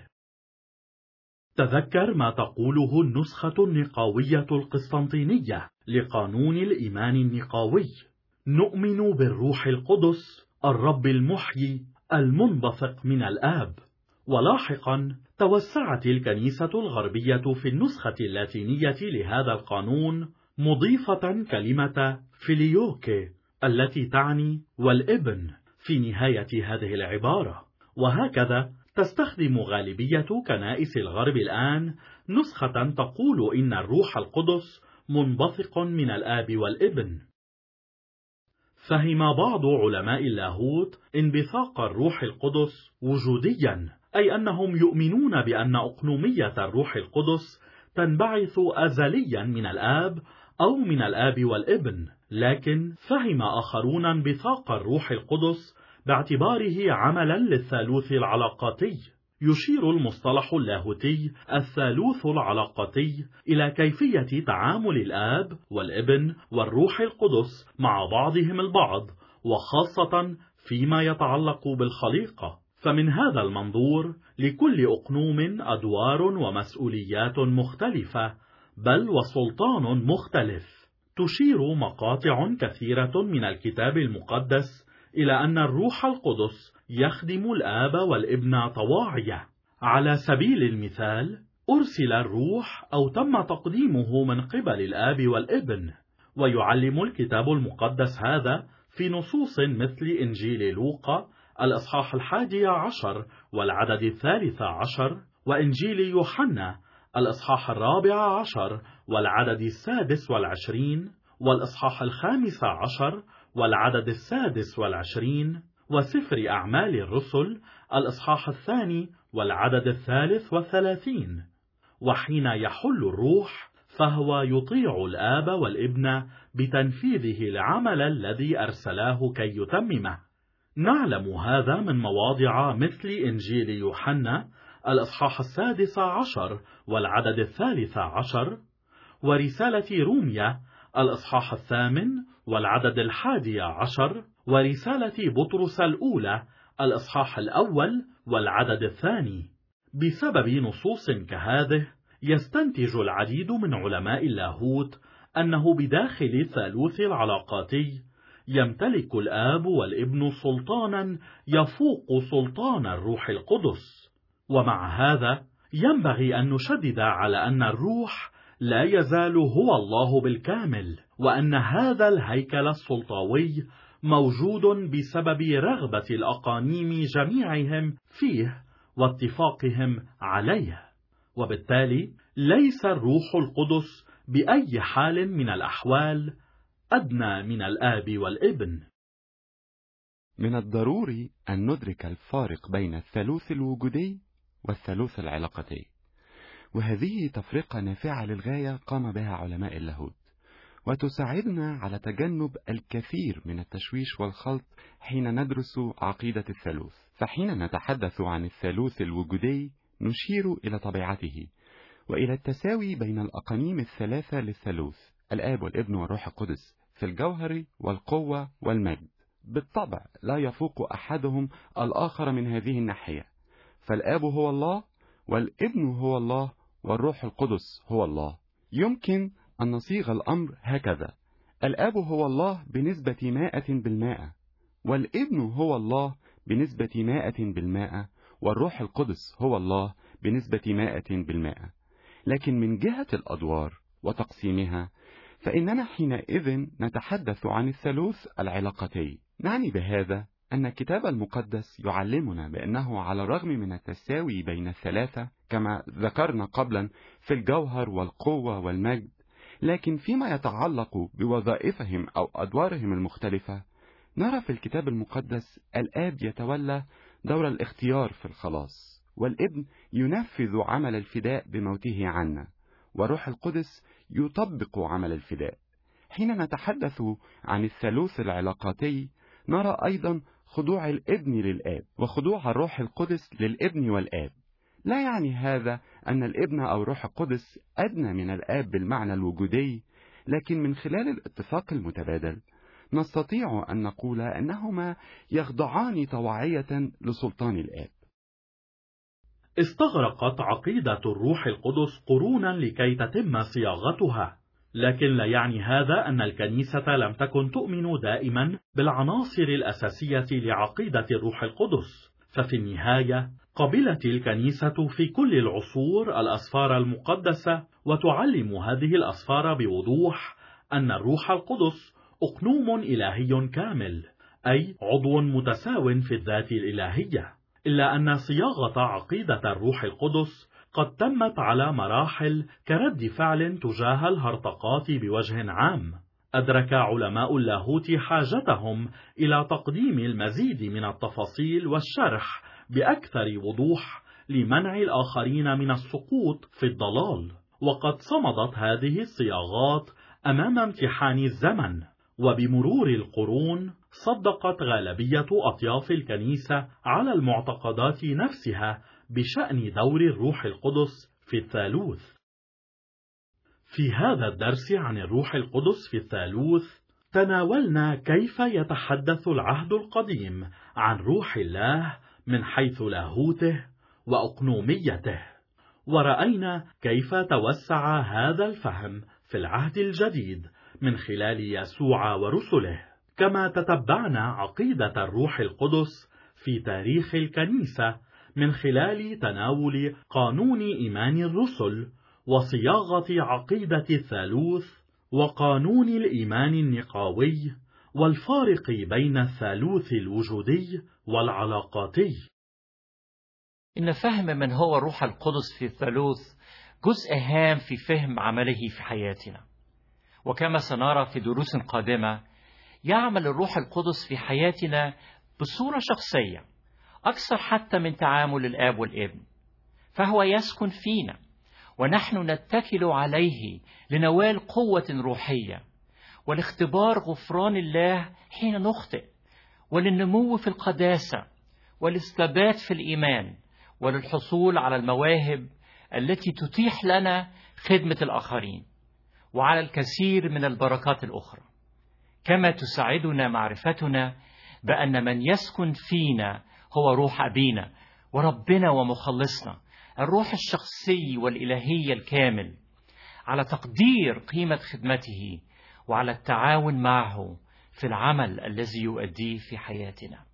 تذكر ما تقوله النسخة النقاوية القسطنطينية لقانون الإيمان النقاوي: نؤمن بالروح القدس الرب المحيي المنبثق من الآب. ولاحقا توسعت الكنيسة الغربية في النسخة اللاتينية لهذا القانون مضيفة كلمة فيليوكي التي تعني والابن في نهاية هذه العبارة. وهكذا تستخدم غالبية كنائس الغرب الآن نسخة تقول إن الروح القدس منبثق من الآب والابن. فهم بعض علماء اللاهوت انبثاق الروح القدس وجوديا، أي أنهم يؤمنون بأن أقنومية الروح القدس تنبعث أزليا من الآب أو من الآب والابن. لكن فهم آخرون انبثاق الروح القدس باعتباره عملا للثالوث العلاقاتي. يشير المصطلح اللاهوتي الثالوث العلاقاتي إلى كيفية تعامل الآب والابن والروح القدس مع بعضهم البعض، وخاصة فيما يتعلق بالخليقة. فمن هذا المنظور لكل أقنوم أدوار ومسؤوليات مختلفة، بل وسلطان مختلف. تشير مقاطع كثيرة من الكتاب المقدس إلى أن الروح القدس يخدم الآب والابن طواعية. على سبيل المثال، أرسل الروح أو تم تقديمه من قبل الآب والابن، ويعلم الكتاب المقدس هذا في نصوص مثل إنجيل لوقا الإصحاح 11 والعدد 13، وإنجيل يوحنا الإصحاح 14 والعدد 26، والإصحاح 15 والعدد 26، وسفر أعمال الرسل الإصحاح 2 والعدد 33. وحين يحل الروح فهو يطيع الآب والابن بتنفيذه العمل الذي أرسلاه كي يتممه. نعلم هذا من مواضع مثل إنجيل يوحنا الإصحاح 16 والعدد 13، ورسالة روميا الإصحاح 8 والعدد 11، ورسالة بطرس الأولى الإصحاح 1 والعدد 2. بسبب نصوص كهذه يستنتج العديد من علماء اللاهوت أنه بداخل الثالوث العلاقاتي يمتلك الآب والابن سلطانا يفوق سلطان الروح القدس. ومع هذا ينبغي أن نشدد على أن الروح لا يزال هو الله بالكامل، وأن هذا الهيكل السلطوي موجود بسبب رغبة الأقانيم جميعهم فيه واتفاقهم عليه. وبالتالي ليس الروح القدس بأي حال من الأحوال أدنى من الآب والابن. من الضروري أن ندرك الفارق بين الثالوث الوجودي والثالوث العلاقتي، وهذه تفرقة نافعة للغاية قام بها علماء اللاهوت، وتساعدنا على تجنب الكثير من التشويش والخلط حين ندرس عقيدة الثالوث. فحين نتحدث عن الثالوث الوجودي نشير إلى طبيعته وإلى التساوي بين الأقانيم الثلاثة للثالوث، الآب والابن والروح القدس، في الجوهر والقوة والمجد. بالطبع لا يفوق أحدهم الآخر من هذه الناحية، فالآب هو الله، والابن هو الله، والروح القدس هو الله. يمكن أن نصيغ الأمر هكذا: الآب هو الله بنسبة 100%، والابن هو الله بنسبة 100%، والروح القدس هو الله بنسبة 100%. لكن من جهة الأدوار وتقسيمها فإننا حينئذ نتحدث عن الثالوث العلاقتي. نعني بهذا أن الكتاب المقدس يعلمنا بأنه على الرغم من التساوي بين الثلاثة كما ذكرنا قبلا في الجوهر والقوة والمجد، لكن فيما يتعلق بوظائفهم أو أدوارهم المختلفة نرى في الكتاب المقدس الآب يتولى دور الاختيار في الخلاص، والابن ينفذ عمل الفداء بموته عنا، وروح القدس يطبق عمل الفداء. حين نتحدث عن الثالوث العلاقاتي نرى أيضا خضوع الابن للآب وخضوع الروح القدس للابن والآب. لا يعني هذا أن الابن أو الروح القدس أدنى من الآب بالمعنى الوجودي، لكن من خلال الاتفاق المتبادل نستطيع أن نقول أنهما يخضعان طواعية لسلطان الآب. استغرقت عقيدة الروح القدس قرونا لكي تتم صياغتها، لكن لا يعني هذا أن الكنيسة لم تكن تؤمن دائما بالعناصر الأساسية لعقيدة الروح القدس. ففي النهاية قبلت الكنيسة في كل العصور الأسفار المقدسة، وتعلم هذه الأسفار بوضوح أن الروح القدس أقنوم إلهي كامل، أي عضو متساو في الذات الإلهية. إلا أن صياغة عقيدة الروح القدس قد تمت على مراحل كرد فعل تجاه الهرطقات بوجه عام. أدرك علماء اللاهوت حاجتهم إلى تقديم المزيد من التفاصيل والشرح بأكثر وضوح لمنع الآخرين من السقوط في الضلال، وقد صمدت هذه الصياغات أمام امتحان الزمن. وبمرور القرون صدقت غالبية أطياف الكنيسة على المعتقدات نفسها بشأن دور الروح القدس في الثالوث. في هذا الدرس عن الروح القدس في الثالوث تناولنا كيف يتحدث العهد القديم عن روح الله من حيث لاهوته وأقنوميته، ورأينا كيف توسع هذا الفهم في العهد الجديد من خلال يسوع ورسله. كما تتبعنا عقيدة الروح القدس في تاريخ الكنيسة من خلال تناول قانون إيمان الرسل وصياغة عقيدة الثالوث وقانون الإيمان النقاوي والفارق بين الثالوث الوجودي والعلاقاتي. إن فهم من هو الروح القدس في الثالوث جزء هام في فهم عمله في حياتنا، وكما سنرى في دروس قادمة يعمل الروح القدس في حياتنا بصورة شخصية أكثر حتى من تعامل الآب والابن، فهو يسكن فينا ونحن نتكل عليه لنوال قوة روحية ولاختبار غفران الله حين نخطئ، وللنمو في القداسة والاستثبات في الإيمان، وللحصول على المواهب التي تتيح لنا خدمة الآخرين، وعلى الكثير من البركات الأخرى. كما تساعدنا معرفتنا بأن من يسكن فينا هو روح أبينا وربنا ومخلصنا، الروح الشخصي والإلهي الكامل، على تقدير قيمة خدمته وعلى التعاون معه في العمل الذي يؤديه في حياتنا.